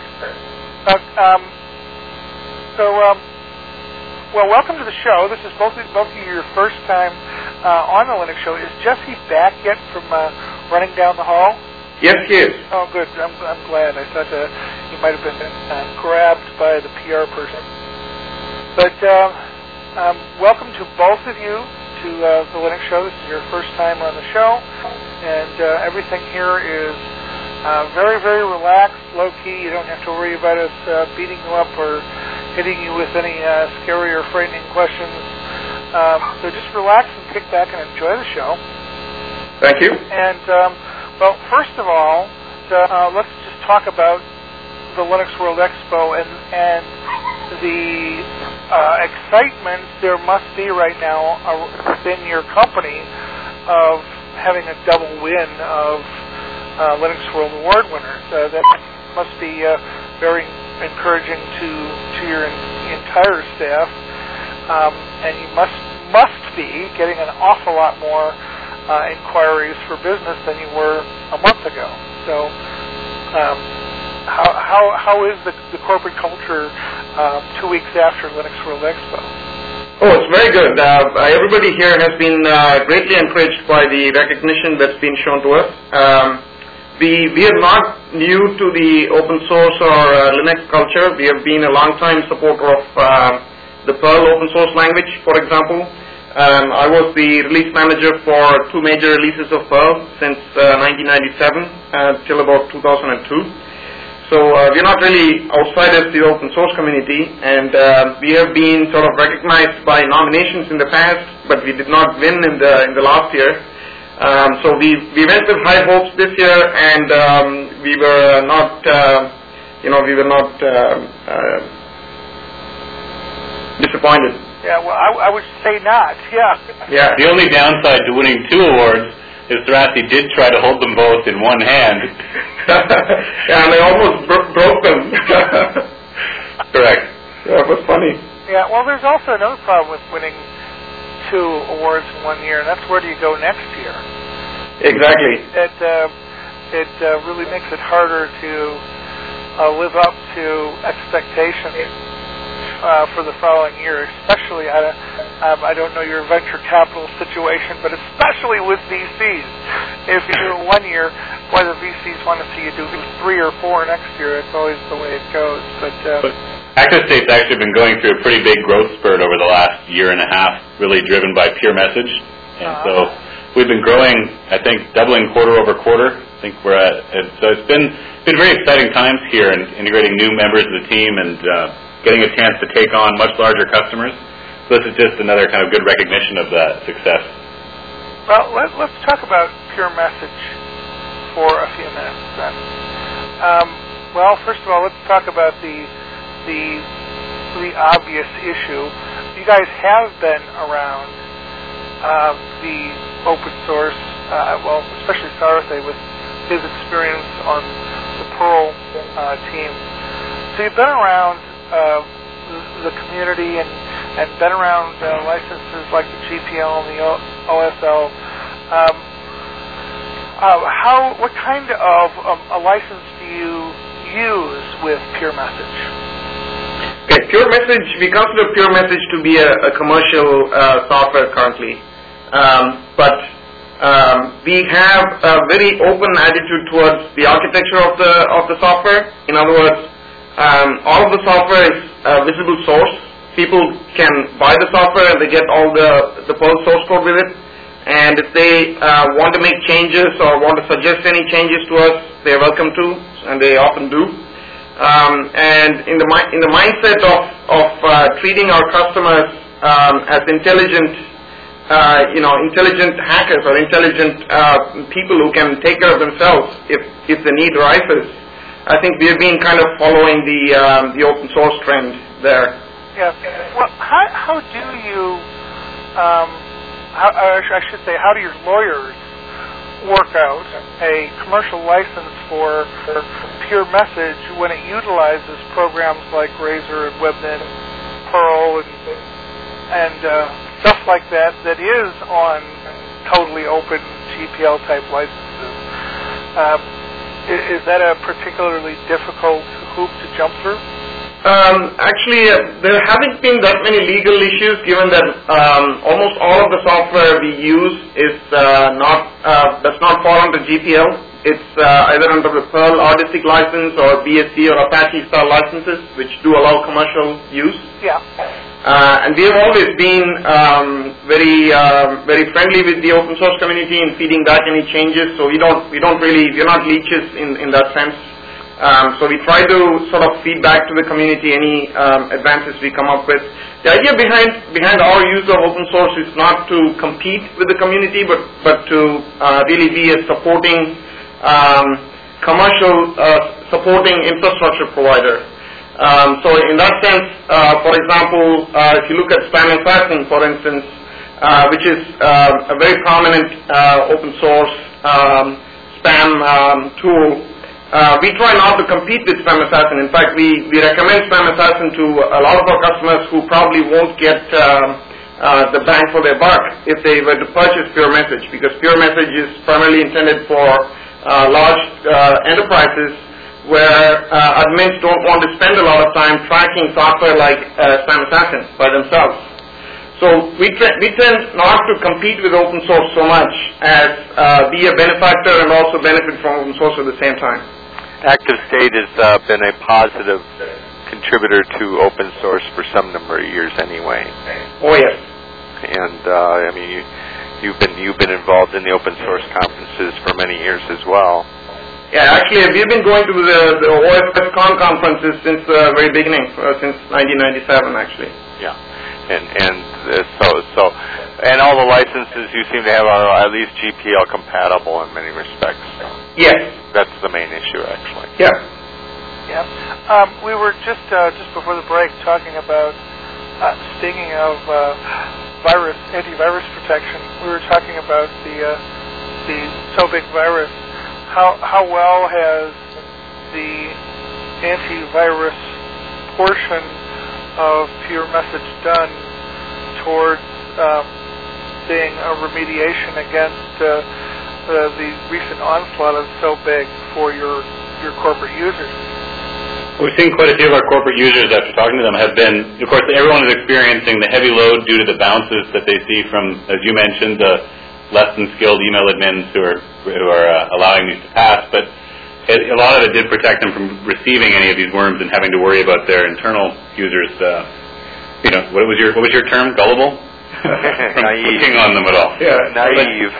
Well, welcome to the show. This is both of you your first time on the Linux Show. Is Jesse back yet from running down the hall? Yes, he is. Oh, good. I'm glad. I thought he might have been grabbed by the PR person. But welcome to both of you to the Linux Show. This is your first time on the show, and everything here is Very, very relaxed, low-key. You don't have to worry about us beating you up or hitting you with any scary or frightening questions. So just relax and kick back and enjoy the show. Thank you. And, well, first of all, let's just talk about the Linux World Expo and the excitement there must be right now within your company of having a double win of Linux World Award winners. That must be very encouraging to your entire staff, and you must be getting an awful lot more inquiries for business than you were a month ago. So, how is the corporate culture 2 weeks after Linux World Expo? Oh, it's very good. Everybody here has been greatly encouraged by the recognition that's been shown to us. We are not new to the open source or Linux culture. We have been a long-time supporter of the Perl open source language, for example. I was the release manager for 2 major releases of Perl since 1997 till about 2002. So we're not really outsiders to the open source community, and we have been sort of recognized by nominations in the past, but we did not win in the last year. So we went with high hopes this year, and we were not disappointed. Yeah, well, I would say not. Yeah. Yeah. The only downside to winning 2 awards is Thrasy did try to hold them both in one hand. Yeah, and I almost broke them. Correct. Yeah, it was funny. Yeah. Well, there's also another problem with winning 2 awards in 1 year, and that's where do you go next year? Exactly. It really makes it harder to live up to expectations for the following year, especially, I don't know your venture capital situation, but especially with VCs. If you do it 1 year, why the VCs want to see you do 3 or 4 next year, it's always the way it goes. But ActiveState's actually been going through a pretty big growth spurt over the last year and a half, really driven by Pure Message. And so we've been growing, I think, doubling quarter over quarter. I think we're at, and so it's been very exciting times here, and integrating new members of the team and getting a chance to take on much larger customers. So this is just another kind of good recognition of that success. Well, let's talk about Pure Message for a few minutes then. Well, first of all, let's talk about the obvious issue. You guys have been around the open source, well, especially Sarathy with his experience on the Perl team. So you've been around the community and been around licenses like the GPL and the OSL. What kind of a license do you use with Pure Message? Okay, Pure Message, we consider Pure Message to be a commercial software currently. But we have a very open attitude towards the architecture of the software. In other words, all of the software is visible source. People can buy the software and they get all the Perl source code with it. And if they want to make changes or want to suggest any changes to us, they are welcome to, and they often do. And in the mindset of treating our customers as intelligent hackers or intelligent people who can take care of themselves if the need arises, I think we have been kind of following the open source trend there. Yeah. Well, how do you, I should say, how do your lawyers work out a commercial license for Pure Message when it utilizes programs like Razor and WebNet, Perl, and stuff like that is on totally open GPL type licenses? Is that a particularly difficult hoop to jump through? Actually, there haven't been that many legal issues, given that almost all of the software we use is does not fall under GPL. it's either under the Perl Artistic license or BSD or Apache style licenses, which do allow commercial use. Yeah. And we have always been very friendly with the open source community in feeding back any changes. So we're not leeches in that sense. So we try to sort of feed back to the community any advances we come up with. The idea behind our use of open source is not to compete with the community, but to really be a supporting commercial supporting infrastructure provider. So in that sense, for example, if you look at Spam Assassin, for instance, which is a very prominent open source spam tool, we try not to compete with Spam Assassin. In fact, we recommend Spam Assassin to a lot of our customers who probably won't get the bang for their buck if they were to purchase Pure Message, because Pure Message is primarily intended for large enterprises where admins don't want to spend a lot of time tracking software like Spam Assassin by themselves. So we tend not to compete with open source so much as be a benefactor and also benefit from open source at the same time. ActiveState has been a positive contributor to open source for some number of years anyway. Oh yes. And I mean, you've been involved in the open source conferences for many years as well. Yeah, actually, we've been going to the OSCon conferences since the very beginning, since 1997, actually. Yeah, and all the licenses you seem to have are at least GPL compatible in many respects. Yes, that's the main issue, actually. Yeah. Yeah. We were just before the break talking about speaking of antivirus protection. We were talking about the SoBig virus. How well has the antivirus portion of Pure Message done towards being a remediation against the recent onslaught of SoBig for your corporate users? We've seen quite a few of our corporate users, after talking to them, have been, of course, everyone is experiencing the heavy load due to the bounces that they see from, as you mentioned, the less than skilled email admins who are allowing these to pass, but a lot of it did protect them from receiving any of these worms and having to worry about their internal users. What was your term? Gullible? Naive. Clicking on them at all. Yeah, naive.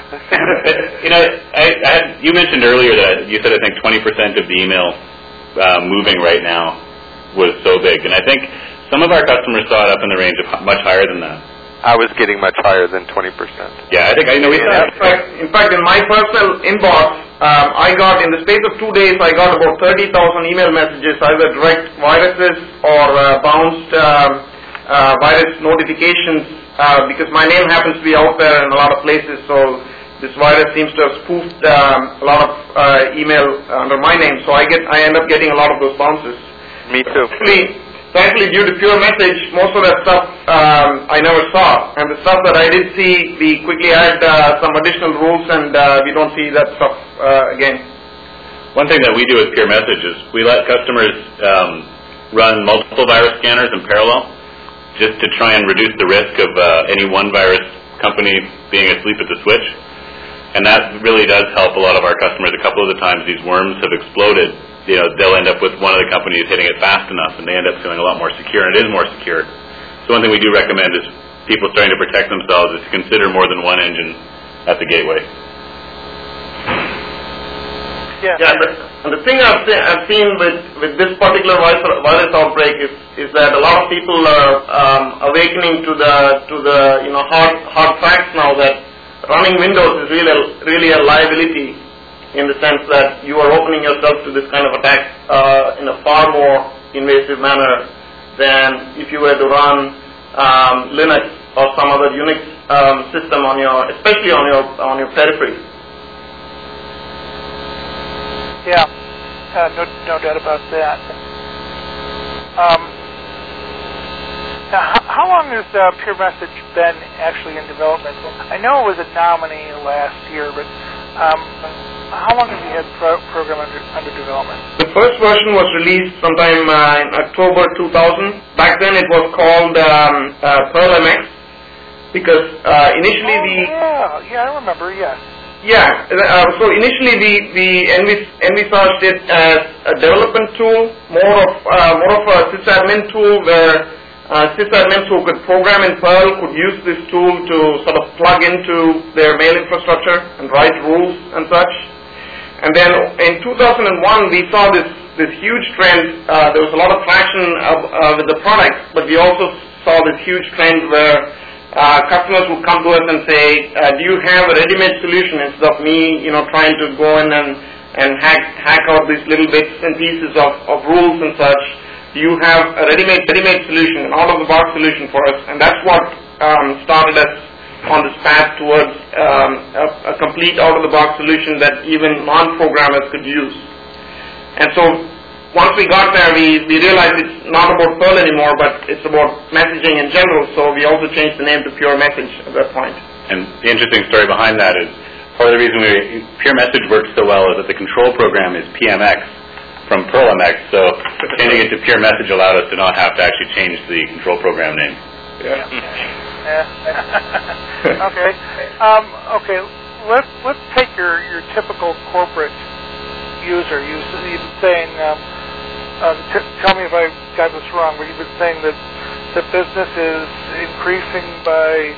You mentioned earlier that you said I think 20% of the email moving right now was SoBig, and I think some of our customers saw it up in the range of much higher than that. I was getting much higher than 20%. Yeah, I think I know. In fact, in my personal inbox, I got, in the space of 2 days, I got about 30,000 email messages, either direct viruses or bounced virus notifications, because my name happens to be out there in a lot of places, so this virus seems to have spoofed a lot of email under my name, so I end up getting a lot of those bounces. Me too. Thankfully, due to Pure Message, most of that stuff I never saw. And the stuff that I did see, we quickly add some additional rules, and we don't see that stuff again. One thing that we do with Pure Message is we let customers run multiple virus scanners in parallel, just to try and reduce the risk of any one virus company being asleep at the switch. And that really does help a lot of our customers. A couple of the times these worms have exploded, they'll end up with one of the companies hitting it fast enough, and they end up feeling a lot more secure, and it is more secure. So one thing we do recommend is people starting to protect themselves is to consider more than one engine at the gateway. Yeah, and the thing I've seen with this particular virus outbreak is that a lot of people are awakening to the hard facts now that running Windows is really a liability, in the sense that you are opening yourself to this kind of attack in a far more invasive manner than if you were to run Linux or some other Unix system especially on your periphery. Yeah, no doubt about that. Now, how long has Pure Message been actually in development? I know it was a nominee last year, but how long have you had the program under development? The first version was released sometime in October 2000. Back then it was called Perl MX, because initially Yeah, I remember, yes. Yeah. So initially we envisaged it as a development tool, more of a sysadmin tool where sysadmins who could program in Perl could use this tool to sort of plug into their mail infrastructure and write rules and such. And then in 2001 we saw this huge trend. There was a lot of traction with the product, but we also saw this huge trend where customers would come to us and say, do you have a ready-made solution instead of me, trying to go in and hack out these little bits and pieces of rules and such. Do you have a ready-made solution, an out-of-the-box solution for us? And that's what started us on this path towards a complete out-of-the-box solution that even non-programmers could use. And so once we got there, we realized it's not about Perl anymore, but it's about messaging in general, so we also changed the name to Pure Message at that point. And the interesting story behind that is part of the reason Pure Message works so well is that the control program is PMX from Perl MX, so changing it to Pure Message allowed us to not have to actually change the control program name. Yeah. Okay. Okay. Let's take your typical corporate user. You've been saying, tell me if I got this wrong, but you've been saying that the business is increasing by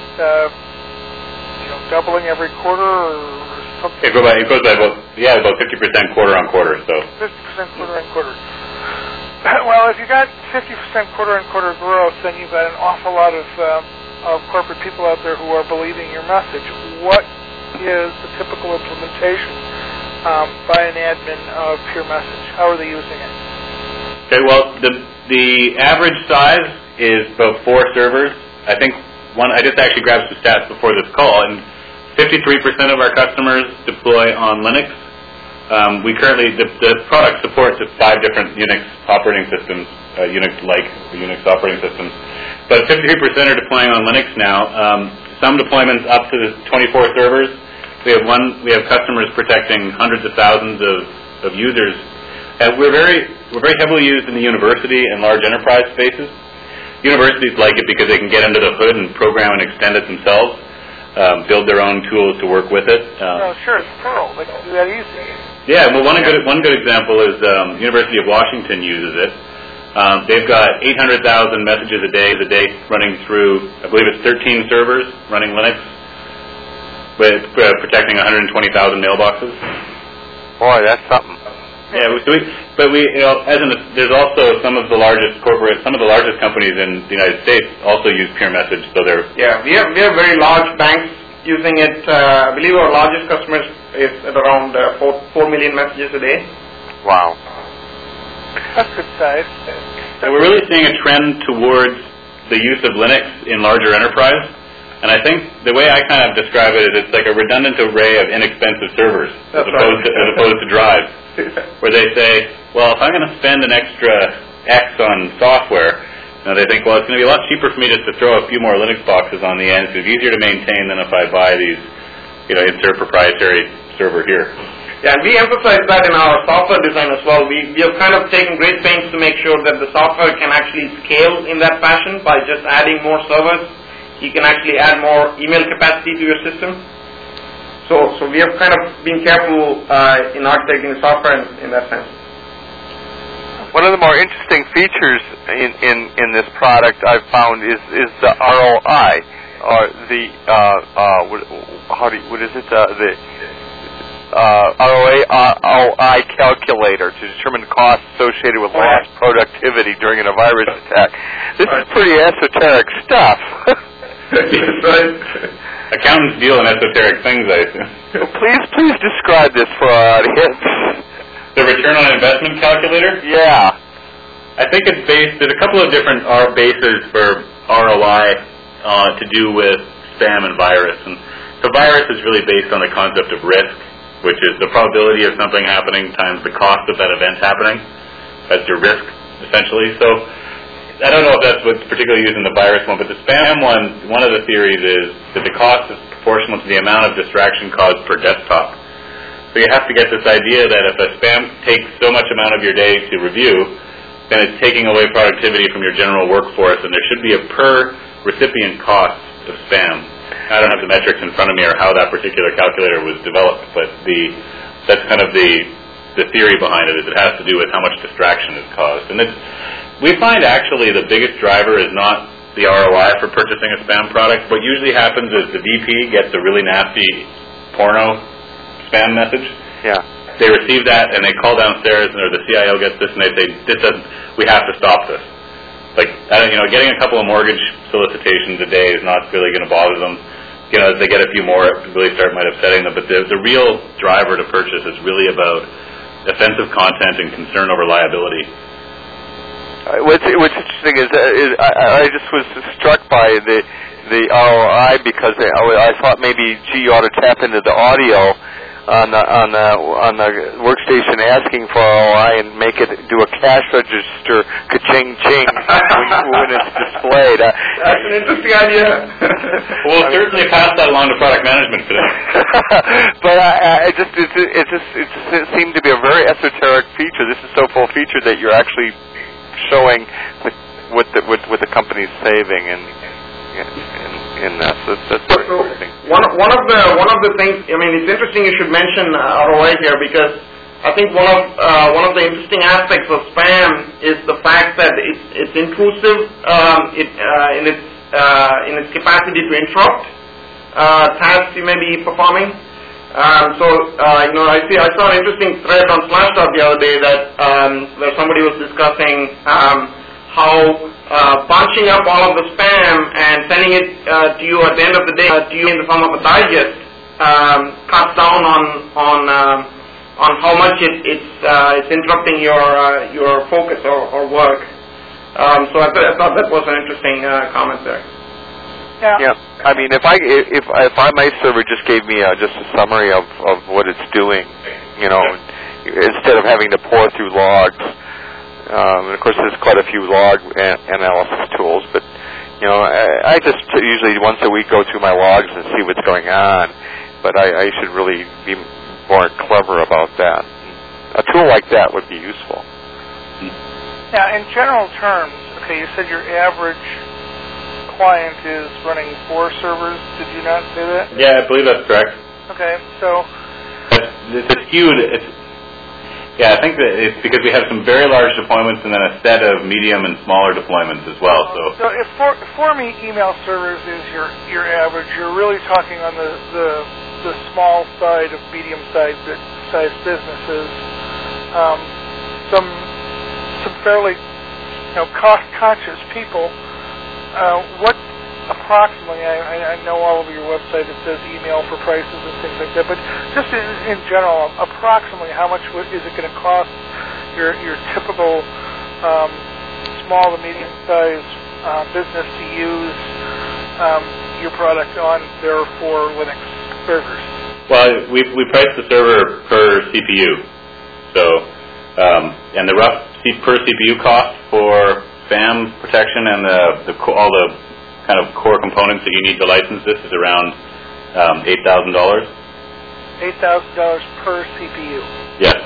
doubling every quarter or something. It goes by about 50% quarter on quarter. So 50% quarter on quarter. Well, if you got 50% quarter on quarter growth, then you've got an awful lot of corporate people out there who are believing your message. What is the typical implementation by an admin of Pure Message? How are they using it? Okay, well, the average size is about 4 servers. I think I just actually grabbed some stats before this call, and 53% of our customers deploy on Linux. We currently, the product supports 5 different Unix operating systems, Unix operating systems. But 53% are deploying on Linux now. Some deployments up to 24 servers. We have customers protecting hundreds of thousands of users. We're very heavily used in the university and large enterprise spaces. Universities like it because they can get under the hood and program and extend it themselves, build their own tools to work with it. Sure, it's Perl. They can do that easy. Yeah, well, one good example is University of Washington uses it. They've got 800,000 messages a day running through, I believe it's 13 servers running Linux, with protecting 120,000 mailboxes. Boy, that's something. Yeah, there's also some of the largest companies in the United States also use Pure Message, so they're... Yeah, we have very large banks using it. I believe our largest customer is at around 4 million messages a day. Wow. That's good size. So we're really seeing a trend towards the use of Linux in larger enterprise, and I think the way I kind of describe it is it's like a redundant array of inexpensive servers as opposed to drives. Where they say, well, if I'm going to spend an extra X on software, they think, well, it's going to be a lot cheaper for me just to throw a few more Linux boxes on the end, so it's easier to maintain than if I buy these, insert proprietary server here. Yeah, and we emphasize that in our software design as well. We have kind of taken great pains to make sure that the software can actually scale in that fashion by just adding more servers. You can actually add more email capacity to your system. So we have kind of been careful in architecting the software in that sense. One of the more interesting features in this product I've found is the ROI, or the ROI calculator to determine the cost associated with lost productivity during a virus attack. This is pretty esoteric stuff. Accountants deal in esoteric things, I assume. Please describe this for our audience. The return on investment calculator? Yeah. I think it's there's a couple of different bases for ROI to do with spam and virus. And so virus is really based on the concept of risk, which is the probability of something happening times the cost of that event happening. That's your risk, essentially. So I don't know if that's what's particularly used in the virus one, but the spam one of the theories is that the cost is proportional to the amount of distraction caused per desktop. So you have to get this idea that if a spam takes so much amount of your day to review, then it's taking away productivity from your general workforce, and there should be a per recipient cost of spam. I don't have the metrics in front of me or how that particular calculator was developed, but that's kind of the theory behind it. Is it has to do with how much distraction is caused, and we find actually the biggest driver is not the ROI for purchasing a spam product. What usually happens is the VP gets a really nasty porno spam message. Yeah. They receive that and they call downstairs, or the CIO gets this and they say, we have to stop this. Like, getting a couple of mortgage solicitations a day is not really going to bother them. As they get a few more, it really might upsetting them. But the real driver to purchase is really about offensive content and concern over liability. What's interesting is I just was struck by the ROI because I thought maybe you ought to tap into the audio on the workstation asking for ROI and make it do a cash register ka-ching ching when it's displayed. That's an interesting idea. We'll certainly pass that along to product management today. But it seemed to be a very esoteric feature. This is so full feature that you're actually showing what the company's saving in that. So that's very interesting. One of the things, it's interesting you should mention ROI here, because I think one of the interesting aspects of spam is the fact that it's intrusive in its capacity to interrupt tasks you may be performing. I saw an interesting thread on Slashdot the other day that where somebody was discussing how bunching up all of the spam and sending it to you at the end of the day to you in the form of a digest cuts down on how much it's interrupting your focus or work. So I thought that was an interesting comment there. Yeah. If my server just gave me just a summary of what it's doing, instead of having to pour through logs, and of course there's quite a few log analysis tools, but I just usually once a week go through my logs and see what's going on. But I should really be more clever about that. A tool like that would be useful. Now, in general terms, okay, you said your average client is running 4 servers. Did you not say that? Yeah, I believe that's correct. Okay, so it's skewed. I think that it's because we have some very large deployments and then a set of medium and smaller deployments as well. So if for me email servers is your average, you're really talking on the small side of medium-sized businesses. Some fairly cost-conscious people. What approximately, I know all over your website it says email for prices and things like that, but just in general, approximately how much is it going to cost your typical small to medium-sized business to use your product on their 4 Linux servers? Well, we price the server per CPU, so and the rough per CPU cost for spam protection and all the kind of core components that you need to license this is around $8,000. $8,000 per CPU. Yes.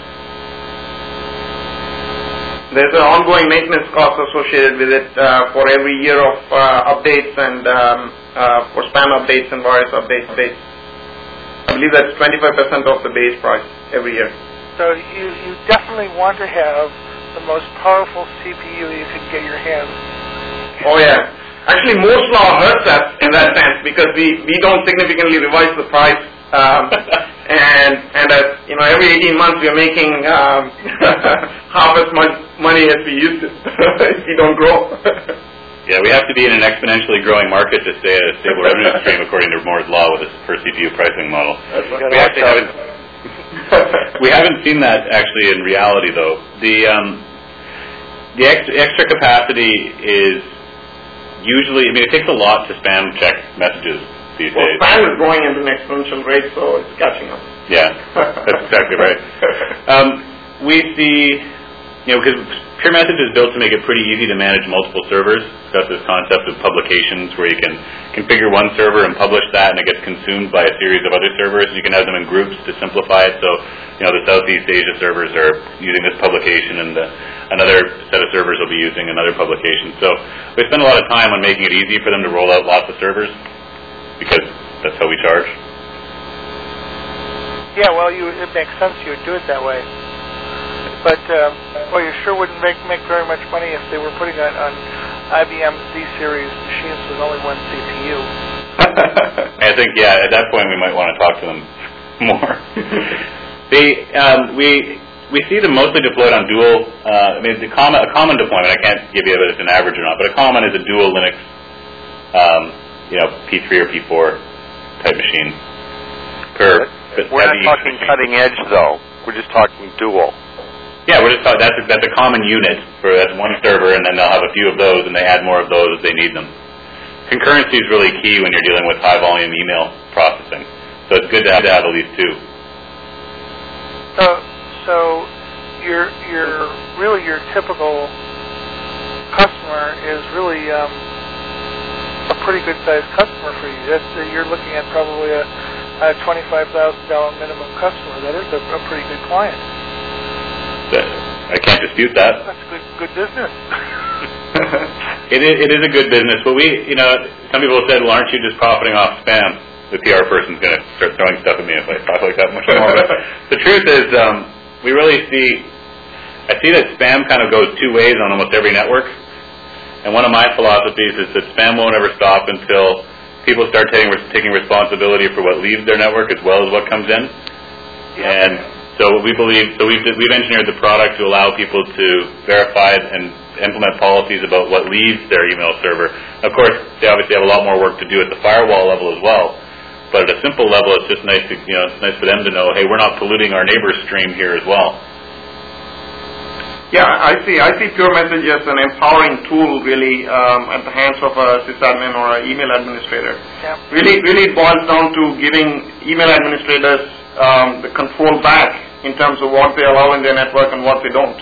There's an ongoing maintenance cost associated with it for every year of updates and for spam updates and virus updates. I believe that's 25% of the base price every year. So you definitely want to have the most powerful CPU you can get your hands. Oh yeah. Actually, Moore's law hurts us in that sense because we don't significantly revise the price, and every 18 months we are making half as much money as we used to if we don't grow. Yeah, we have to be in an exponentially growing market to stay at a stable revenue stream according to Moore's law with this per CPU pricing model. We actually haven't seen that actually in reality though. The extra capacity is usually, it takes a lot to spam check messages these days. Spam is growing at an exponential rate, so it's catching up. Yeah, that's exactly right. We see, because Pure Message is built to make it pretty easy to manage multiple servers. It's got this concept of publications where you can configure one server and publish that, and it gets consumed by a series of other servers. You can have them in groups to simplify it. So, the Southeast Asia servers are using this publication, and another set of servers will be using another publication. So we spend a lot of time on making it easy for them to roll out lots of servers because that's how we charge. Yeah, well, it makes sense you would do it that way. But well, you sure wouldn't make very much money if they were putting it on IBM Z-series machines with only one CPU. I think, yeah, at that point we might want to talk to them more. We see them mostly deployed on dual. I mean, a common deployment. I can't give you if it's an average or not, but a common is a dual Linux, P3 or P4 type machine. We're not talking cutting edge, though. We're just talking dual. Yeah, we're just talking. That's a common unit for that one server, and then they'll have a few of those, and they add more of those as they need them. Concurrency is really key when you're dealing with high volume email processing. So it's good to have at least two. So your typical customer is really a pretty good sized customer for you. You're looking at probably a $25,000 minimum customer. That is a pretty good client. I can't dispute that. That's good business. It is a good business, but some people have said, well, aren't you just profiting off spam? The PR person's going to start throwing stuff at me if I talk like that much more. But the truth is, I see that spam kind of goes two ways on almost every network. And one of my philosophies is that spam won't ever stop until people start taking responsibility for what leaves their network as well as what comes in. Yeah. And so we believe, we've engineered the product to allow people to verify and implement policies about what leaves their email server. Of course, they obviously have a lot more work to do at the firewall level as well. But at a simple level, it's just nice to, it's nice for them to know, hey, we're not polluting our neighbor's stream here as well. Yeah, I see Pure Message as an empowering tool, really, at the hands of a sysadmin or an email administrator. Yeah. Really, it boils down to giving email administrators the control back in terms of what they allow in their network and what they don't.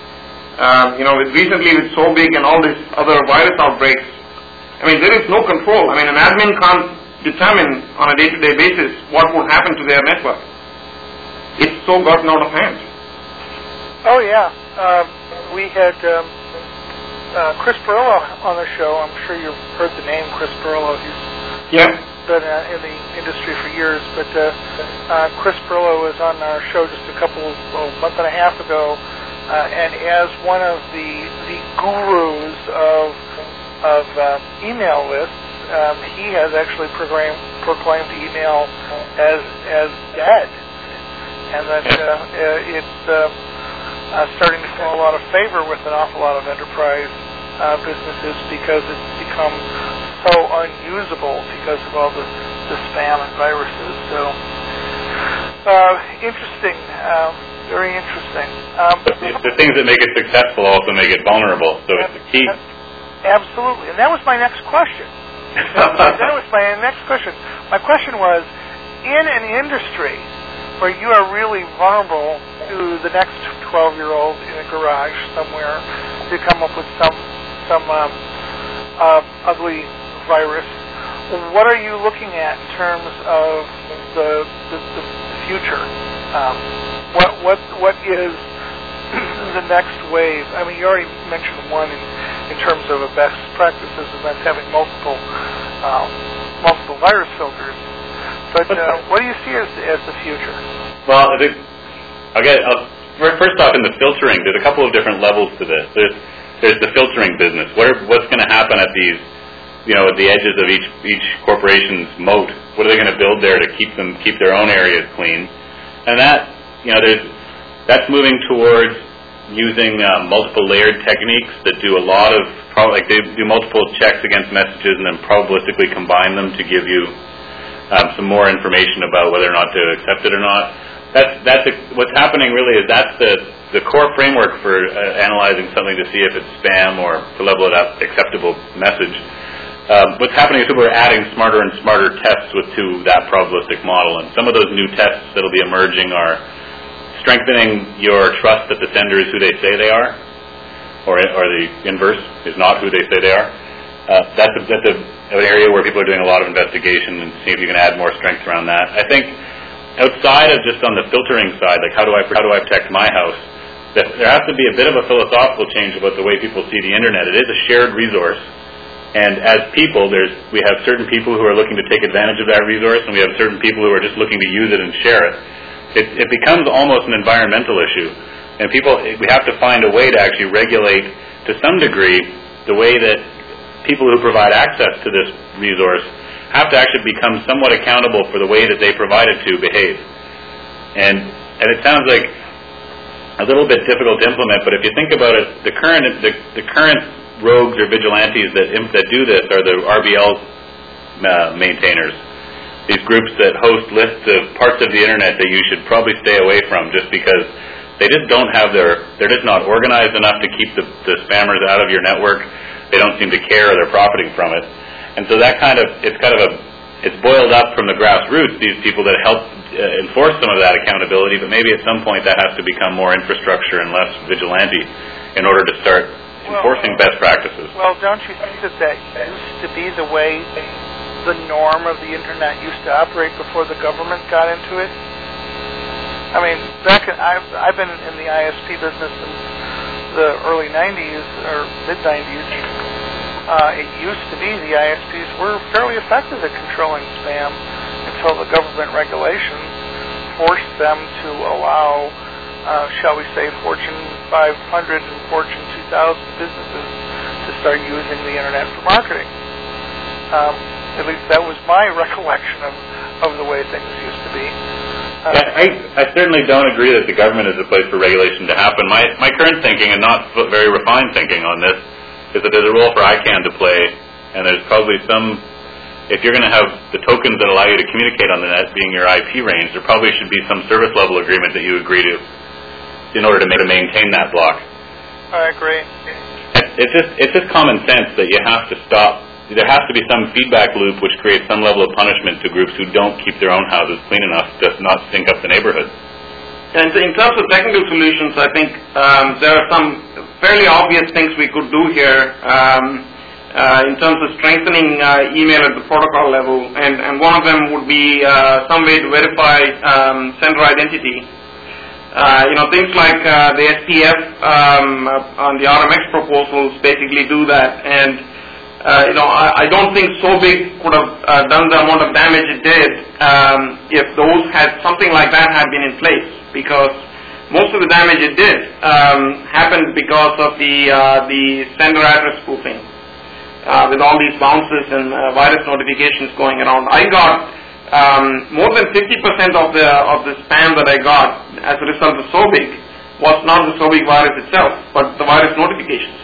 Recently with SoBig and all these other virus outbreaks, I mean, there is no control. I mean, an admin can't determine on a day-to-day basis what would happen to their network. It's so gotten out of hand. Oh, yeah. We had Chris Pirillo on the show. I'm sure you've heard the name Chris Pirillo. He's been in the industry for years. But Chris Pirillo was on our show just a month and a half ago, and as one of the gurus of email lists, he has actually proclaimed email as dead, and that it's starting to fall a lot of favor with an awful lot of enterprise businesses because it's become so unusable because of all the spam and viruses. So interesting, very interesting. The things that make it successful also make it vulnerable. So it's the key. Absolutely, and that was my next question. That was my next question. My question was, in an industry where you are really vulnerable to the next 12-year-old in a garage somewhere to come up with some ugly virus, what are you looking at in terms of the future? What is the next wave? I mean, you already mentioned one in terms of a best practices, and that's having multiple virus filters. But what do you see as the future? Well, first off, in the filtering, there's a couple of different levels to this. There's the filtering business. What's going to happen at these, at the edges of each corporation's moat? What are they going to build there to keep their own areas clean? And that's moving towards using multiple layered techniques that do a lot of they do multiple checks against messages and then probabilistically combine them to give you some more information about whether or not to accept it or not. What's happening really is that's the core framework for analyzing something to see if it's spam or to level it up acceptable message. What's happening is people are adding smarter and smarter tests to that probabilistic model, and some of those new tests that'll be emerging are strengthening your trust that the sender is who they say they are, or the inverse is not who they say they are. That's an area where people are doing a lot of investigation and see if you can add more strength around that. I think outside of just on the filtering side, like how do I protect my house, there has to be a bit of a philosophical change about the way people see the internet. It is a shared resource, And as people, we have certain people who are looking to take advantage of that resource, and we have certain people who are just looking to use it and share it. It becomes almost an environmental issue, and we have to find a way to actually regulate, to some degree, the way that people who provide access to this resource have to actually become somewhat accountable for the way that they provide it to behave. And it sounds like a little bit difficult to implement, but if you think about it, the current rogues or vigilantes that do this are the RBL maintainers. These groups that host lists of parts of the internet that you should probably stay away from, just because they just don't have they're just not organized enough to keep the spammers out of your network. They don't seem to care, or they're profiting from it. And so it's boiled up from the grassroots, these people that help enforce some of that accountability, but maybe at some point that has to become more infrastructure and less vigilante in order to start enforcing best practices. Well, don't you think that used to be the way the norm of the internet used to operate before the government got into it? I mean, I've been in the ISP business since the early 90s or mid-90s. It used to be the ISPs were fairly effective at controlling spam until the government regulations forced them to allow, shall we say, Fortune 500 and Fortune 2000 businesses to start using the internet for marketing. At least that was my recollection of the way things used to be. I certainly don't agree that the government is a place for regulation to happen. My current thinking, and not very refined thinking on this, is that there's a role for ICANN to play, and there's probably if you're going to have the tokens that allow you to communicate on the net being your IP range, there probably should be some service level agreement that you agree to in order to maintain that block. I agree. It's just common sense that you have to stop. There has to be some feedback loop which creates some level of punishment to groups who don't keep their own houses clean enough to not stink up the neighborhood. And in terms of technical solutions, I think there are some fairly obvious things we could do here in terms of strengthening email at the protocol level, and one of them would be some way to verify sender identity. Things like the SPF on the RMX proposals basically do that, and I don't think SOBIG could have done the amount of damage it did if something like that had been in place, because most of the damage it did happened because of the sender address spoofing with all these bounces and virus notifications going around. I got more than 50% of the spam that I got as a result of SOBIG was not the SOBIG virus itself, but the virus notifications.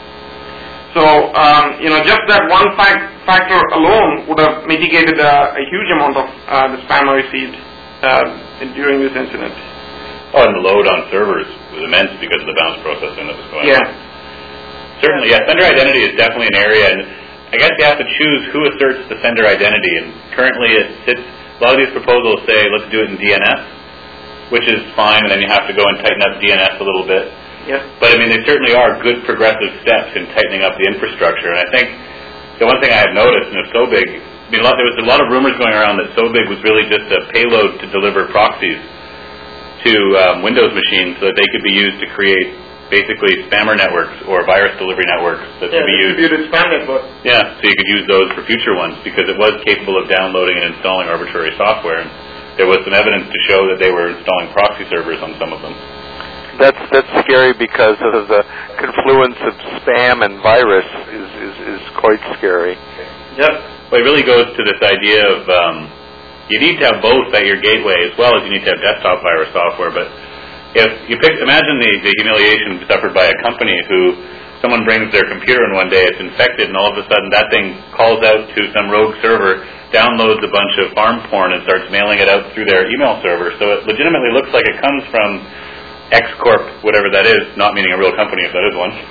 So, just that one factor alone would have mitigated a huge amount of the spam I received during this incident. Oh, and the load on servers was immense because of the bounce processing that was going on. Certainly, sender identity is definitely an area, and I guess you have to choose who asserts the sender identity. And currently, a lot of these proposals say, let's do it in DNS, which is fine, and then you have to go and tighten up DNS a little bit. Yes. But I mean, they certainly are good progressive steps in tightening up the infrastructure. And I think the one thing I have noticed in SOBIG, there was a lot of rumors going around that SOBIG was really just a payload to deliver proxies to Windows machines so that they could be used to create basically spammer networks or virus delivery networks that could be used. Distributed spam network. Yeah, so you could use those for future ones because it was capable of downloading and installing arbitrary software. And there was some evidence to show that they were installing proxy servers on some of them. That's scary because of the confluence of spam and virus is quite scary. Yep. Well, it really goes to this idea of you need to have both at your gateway as well as you need to have desktop virus software. But if you imagine the humiliation suffered by a company who someone brings their computer in one day, it's infected, and all of a sudden that thing calls out to some rogue server, downloads a bunch of farm porn, and starts mailing it out through their email server. So it legitimately looks like it comes from X Corp, whatever that is, not meaning a real company if that is one,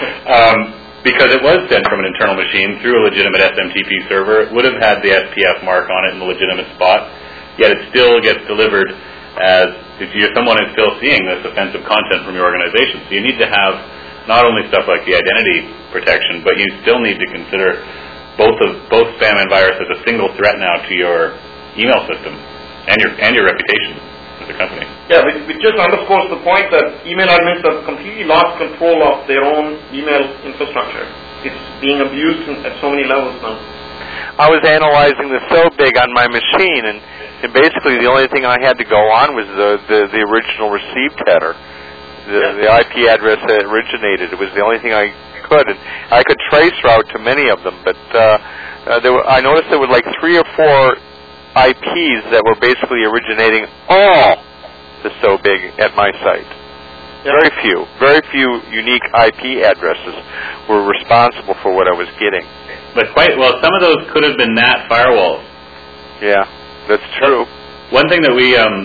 because it was sent from an internal machine through a legitimate SMTP server. It would have had the SPF mark on it in the legitimate spot, yet it still gets delivered as if you're someone who's still seeing this offensive content from your organization. So you need to have not only stuff like the identity protection, but you still need to consider both spam and virus as a single threat now to your email system and your reputation as a company. Yeah, which just underscores the point that email admins have completely lost control of their own email infrastructure. it's being abused at so many levels now. I was analyzing the SOBIG on my machine, and basically the only thing I had to go on was the original received header, the IP address that originated. It was the only thing I could, and I could trace route to many of them, but I noticed there were like 3 or 4 IPs that were basically originating all the SOBIG at my site. Very few unique IP addresses were responsible for what I was getting. But some of those could have been NAT firewalls. Yeah, that's true. One thing that we, I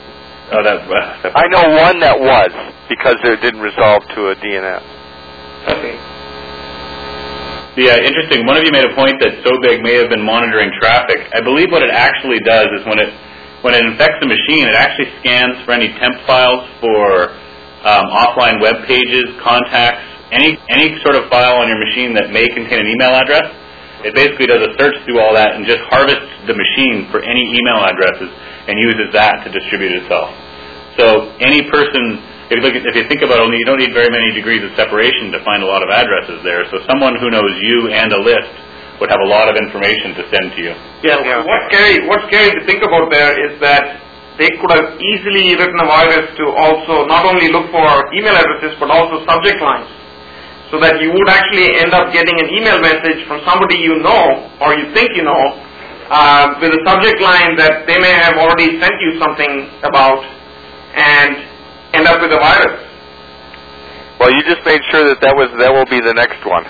know one that was, because it didn't resolve to a DNS. Okay. Yeah, interesting. One of you made a point that SOBIG may have been monitoring traffic. I believe what it actually does is when it infects the machine, it actually scans for any temp files for offline web pages, contacts, any sort of file on your machine that may contain an email address. It basically does a search through all that and just harvests the machine for any email addresses and uses that to distribute itself. So any person, if you think about it, you don't need very many degrees of separation to find a lot of addresses there. So someone who knows you and a list would have a lot of information to send to you. Yeah. What's scary to think about there is that they could have easily written a virus to also not only look for email addresses but also subject lines, so that you would actually end up getting an email message from somebody you know or you think you know with a subject line that they may have already sent you something about and end up with a virus. Well, you just made sure that will be the next one.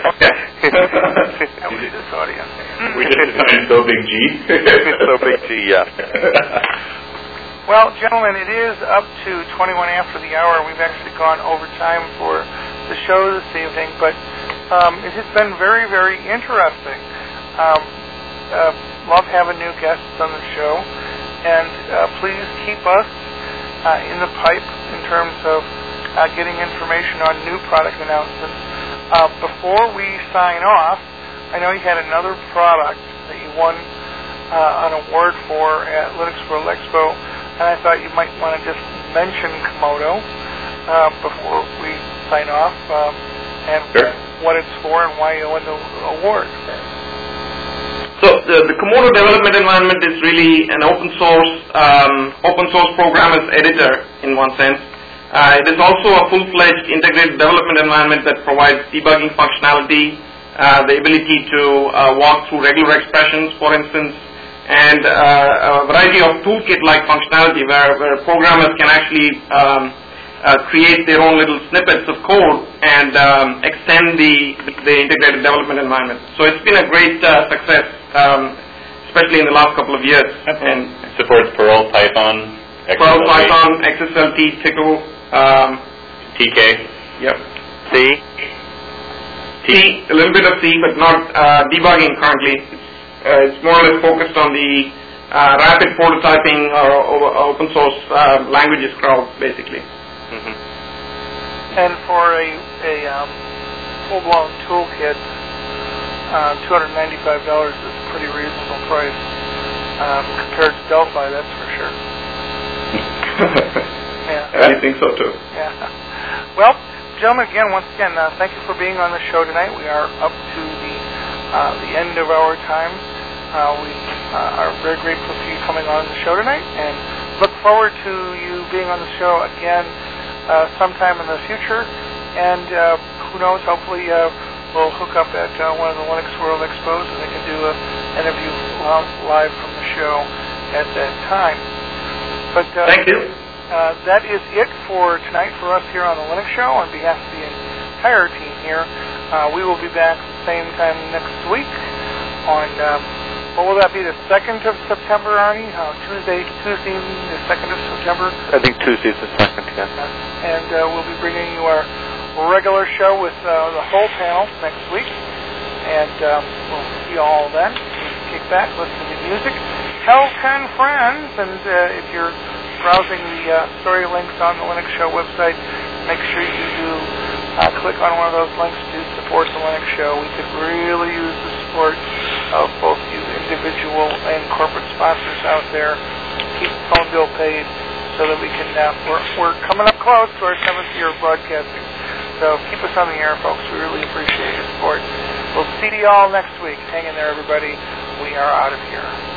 That would be this audience. We just designed SOBIG G. SOBIG G, yeah. Well, gentlemen, it is up to 21 after the hour. We've actually gone over time for the show this evening, but it has been very, very interesting. Love having new guests on the show, and please keep us in the pipe in terms of getting information on new product announcements. Before we sign off, I know you had another product that you won an award for at Linux World Expo, and I thought you might want to just mention Komodo before we sign off, and sure. What it's for and why you won the award. So the Komodo development environment is really an open source programmer's editor in one sense. It is also a full-fledged integrated development environment that provides debugging functionality, the ability to walk through regular expressions, for instance, and a variety of toolkit-like functionality where programmers can actually create their own little snippets of code and extend the integrated development environment. So it's been a great success, especially in the last couple of years. And supports Perl, Python, XSLT, Tcl, TK. Yep. C, a little bit of C, but not debugging currently. It's more or less focused on the rapid prototyping or open source languages crowd, basically. Mm-hmm. And for a full-blown toolkit, $295 is a pretty reasonable price compared to Delphi, that's for sure. Yeah. I think so too. Yeah. Well, gentlemen, once again, thank you for being on the show tonight. We are up to the end of our time. We are very grateful for you coming on the show tonight, and look forward to you being on the show again sometime in the future. And who knows? Hopefully, we'll hook up at one of the Linux World Expos, and they can do an interview live from the show at that time. But thank you. That is it for tonight for us here on the Linux Show. On behalf of the entire team here, we will be back same time next week on, what will that be, the 2nd of September, Arnie? Tuesday the 2nd of September? I think Tuesday's the 2nd, yeah. And we'll be bringing you our regular show with the whole panel next week. And we'll see you all then. Kick back, listen to the music. Tell 10 friends, and if you're browsing the story links on the Linux Show website, make sure you do click on one of those links to support the Linux Show. We could really use the support of both you individual and corporate sponsors out there. Keep the phone bill paid so that we can, we're coming up close to our 7th year of broadcasting. So keep us on the air, folks. We really appreciate your support. We'll see you all next week. Hang in there, everybody. We are out of here.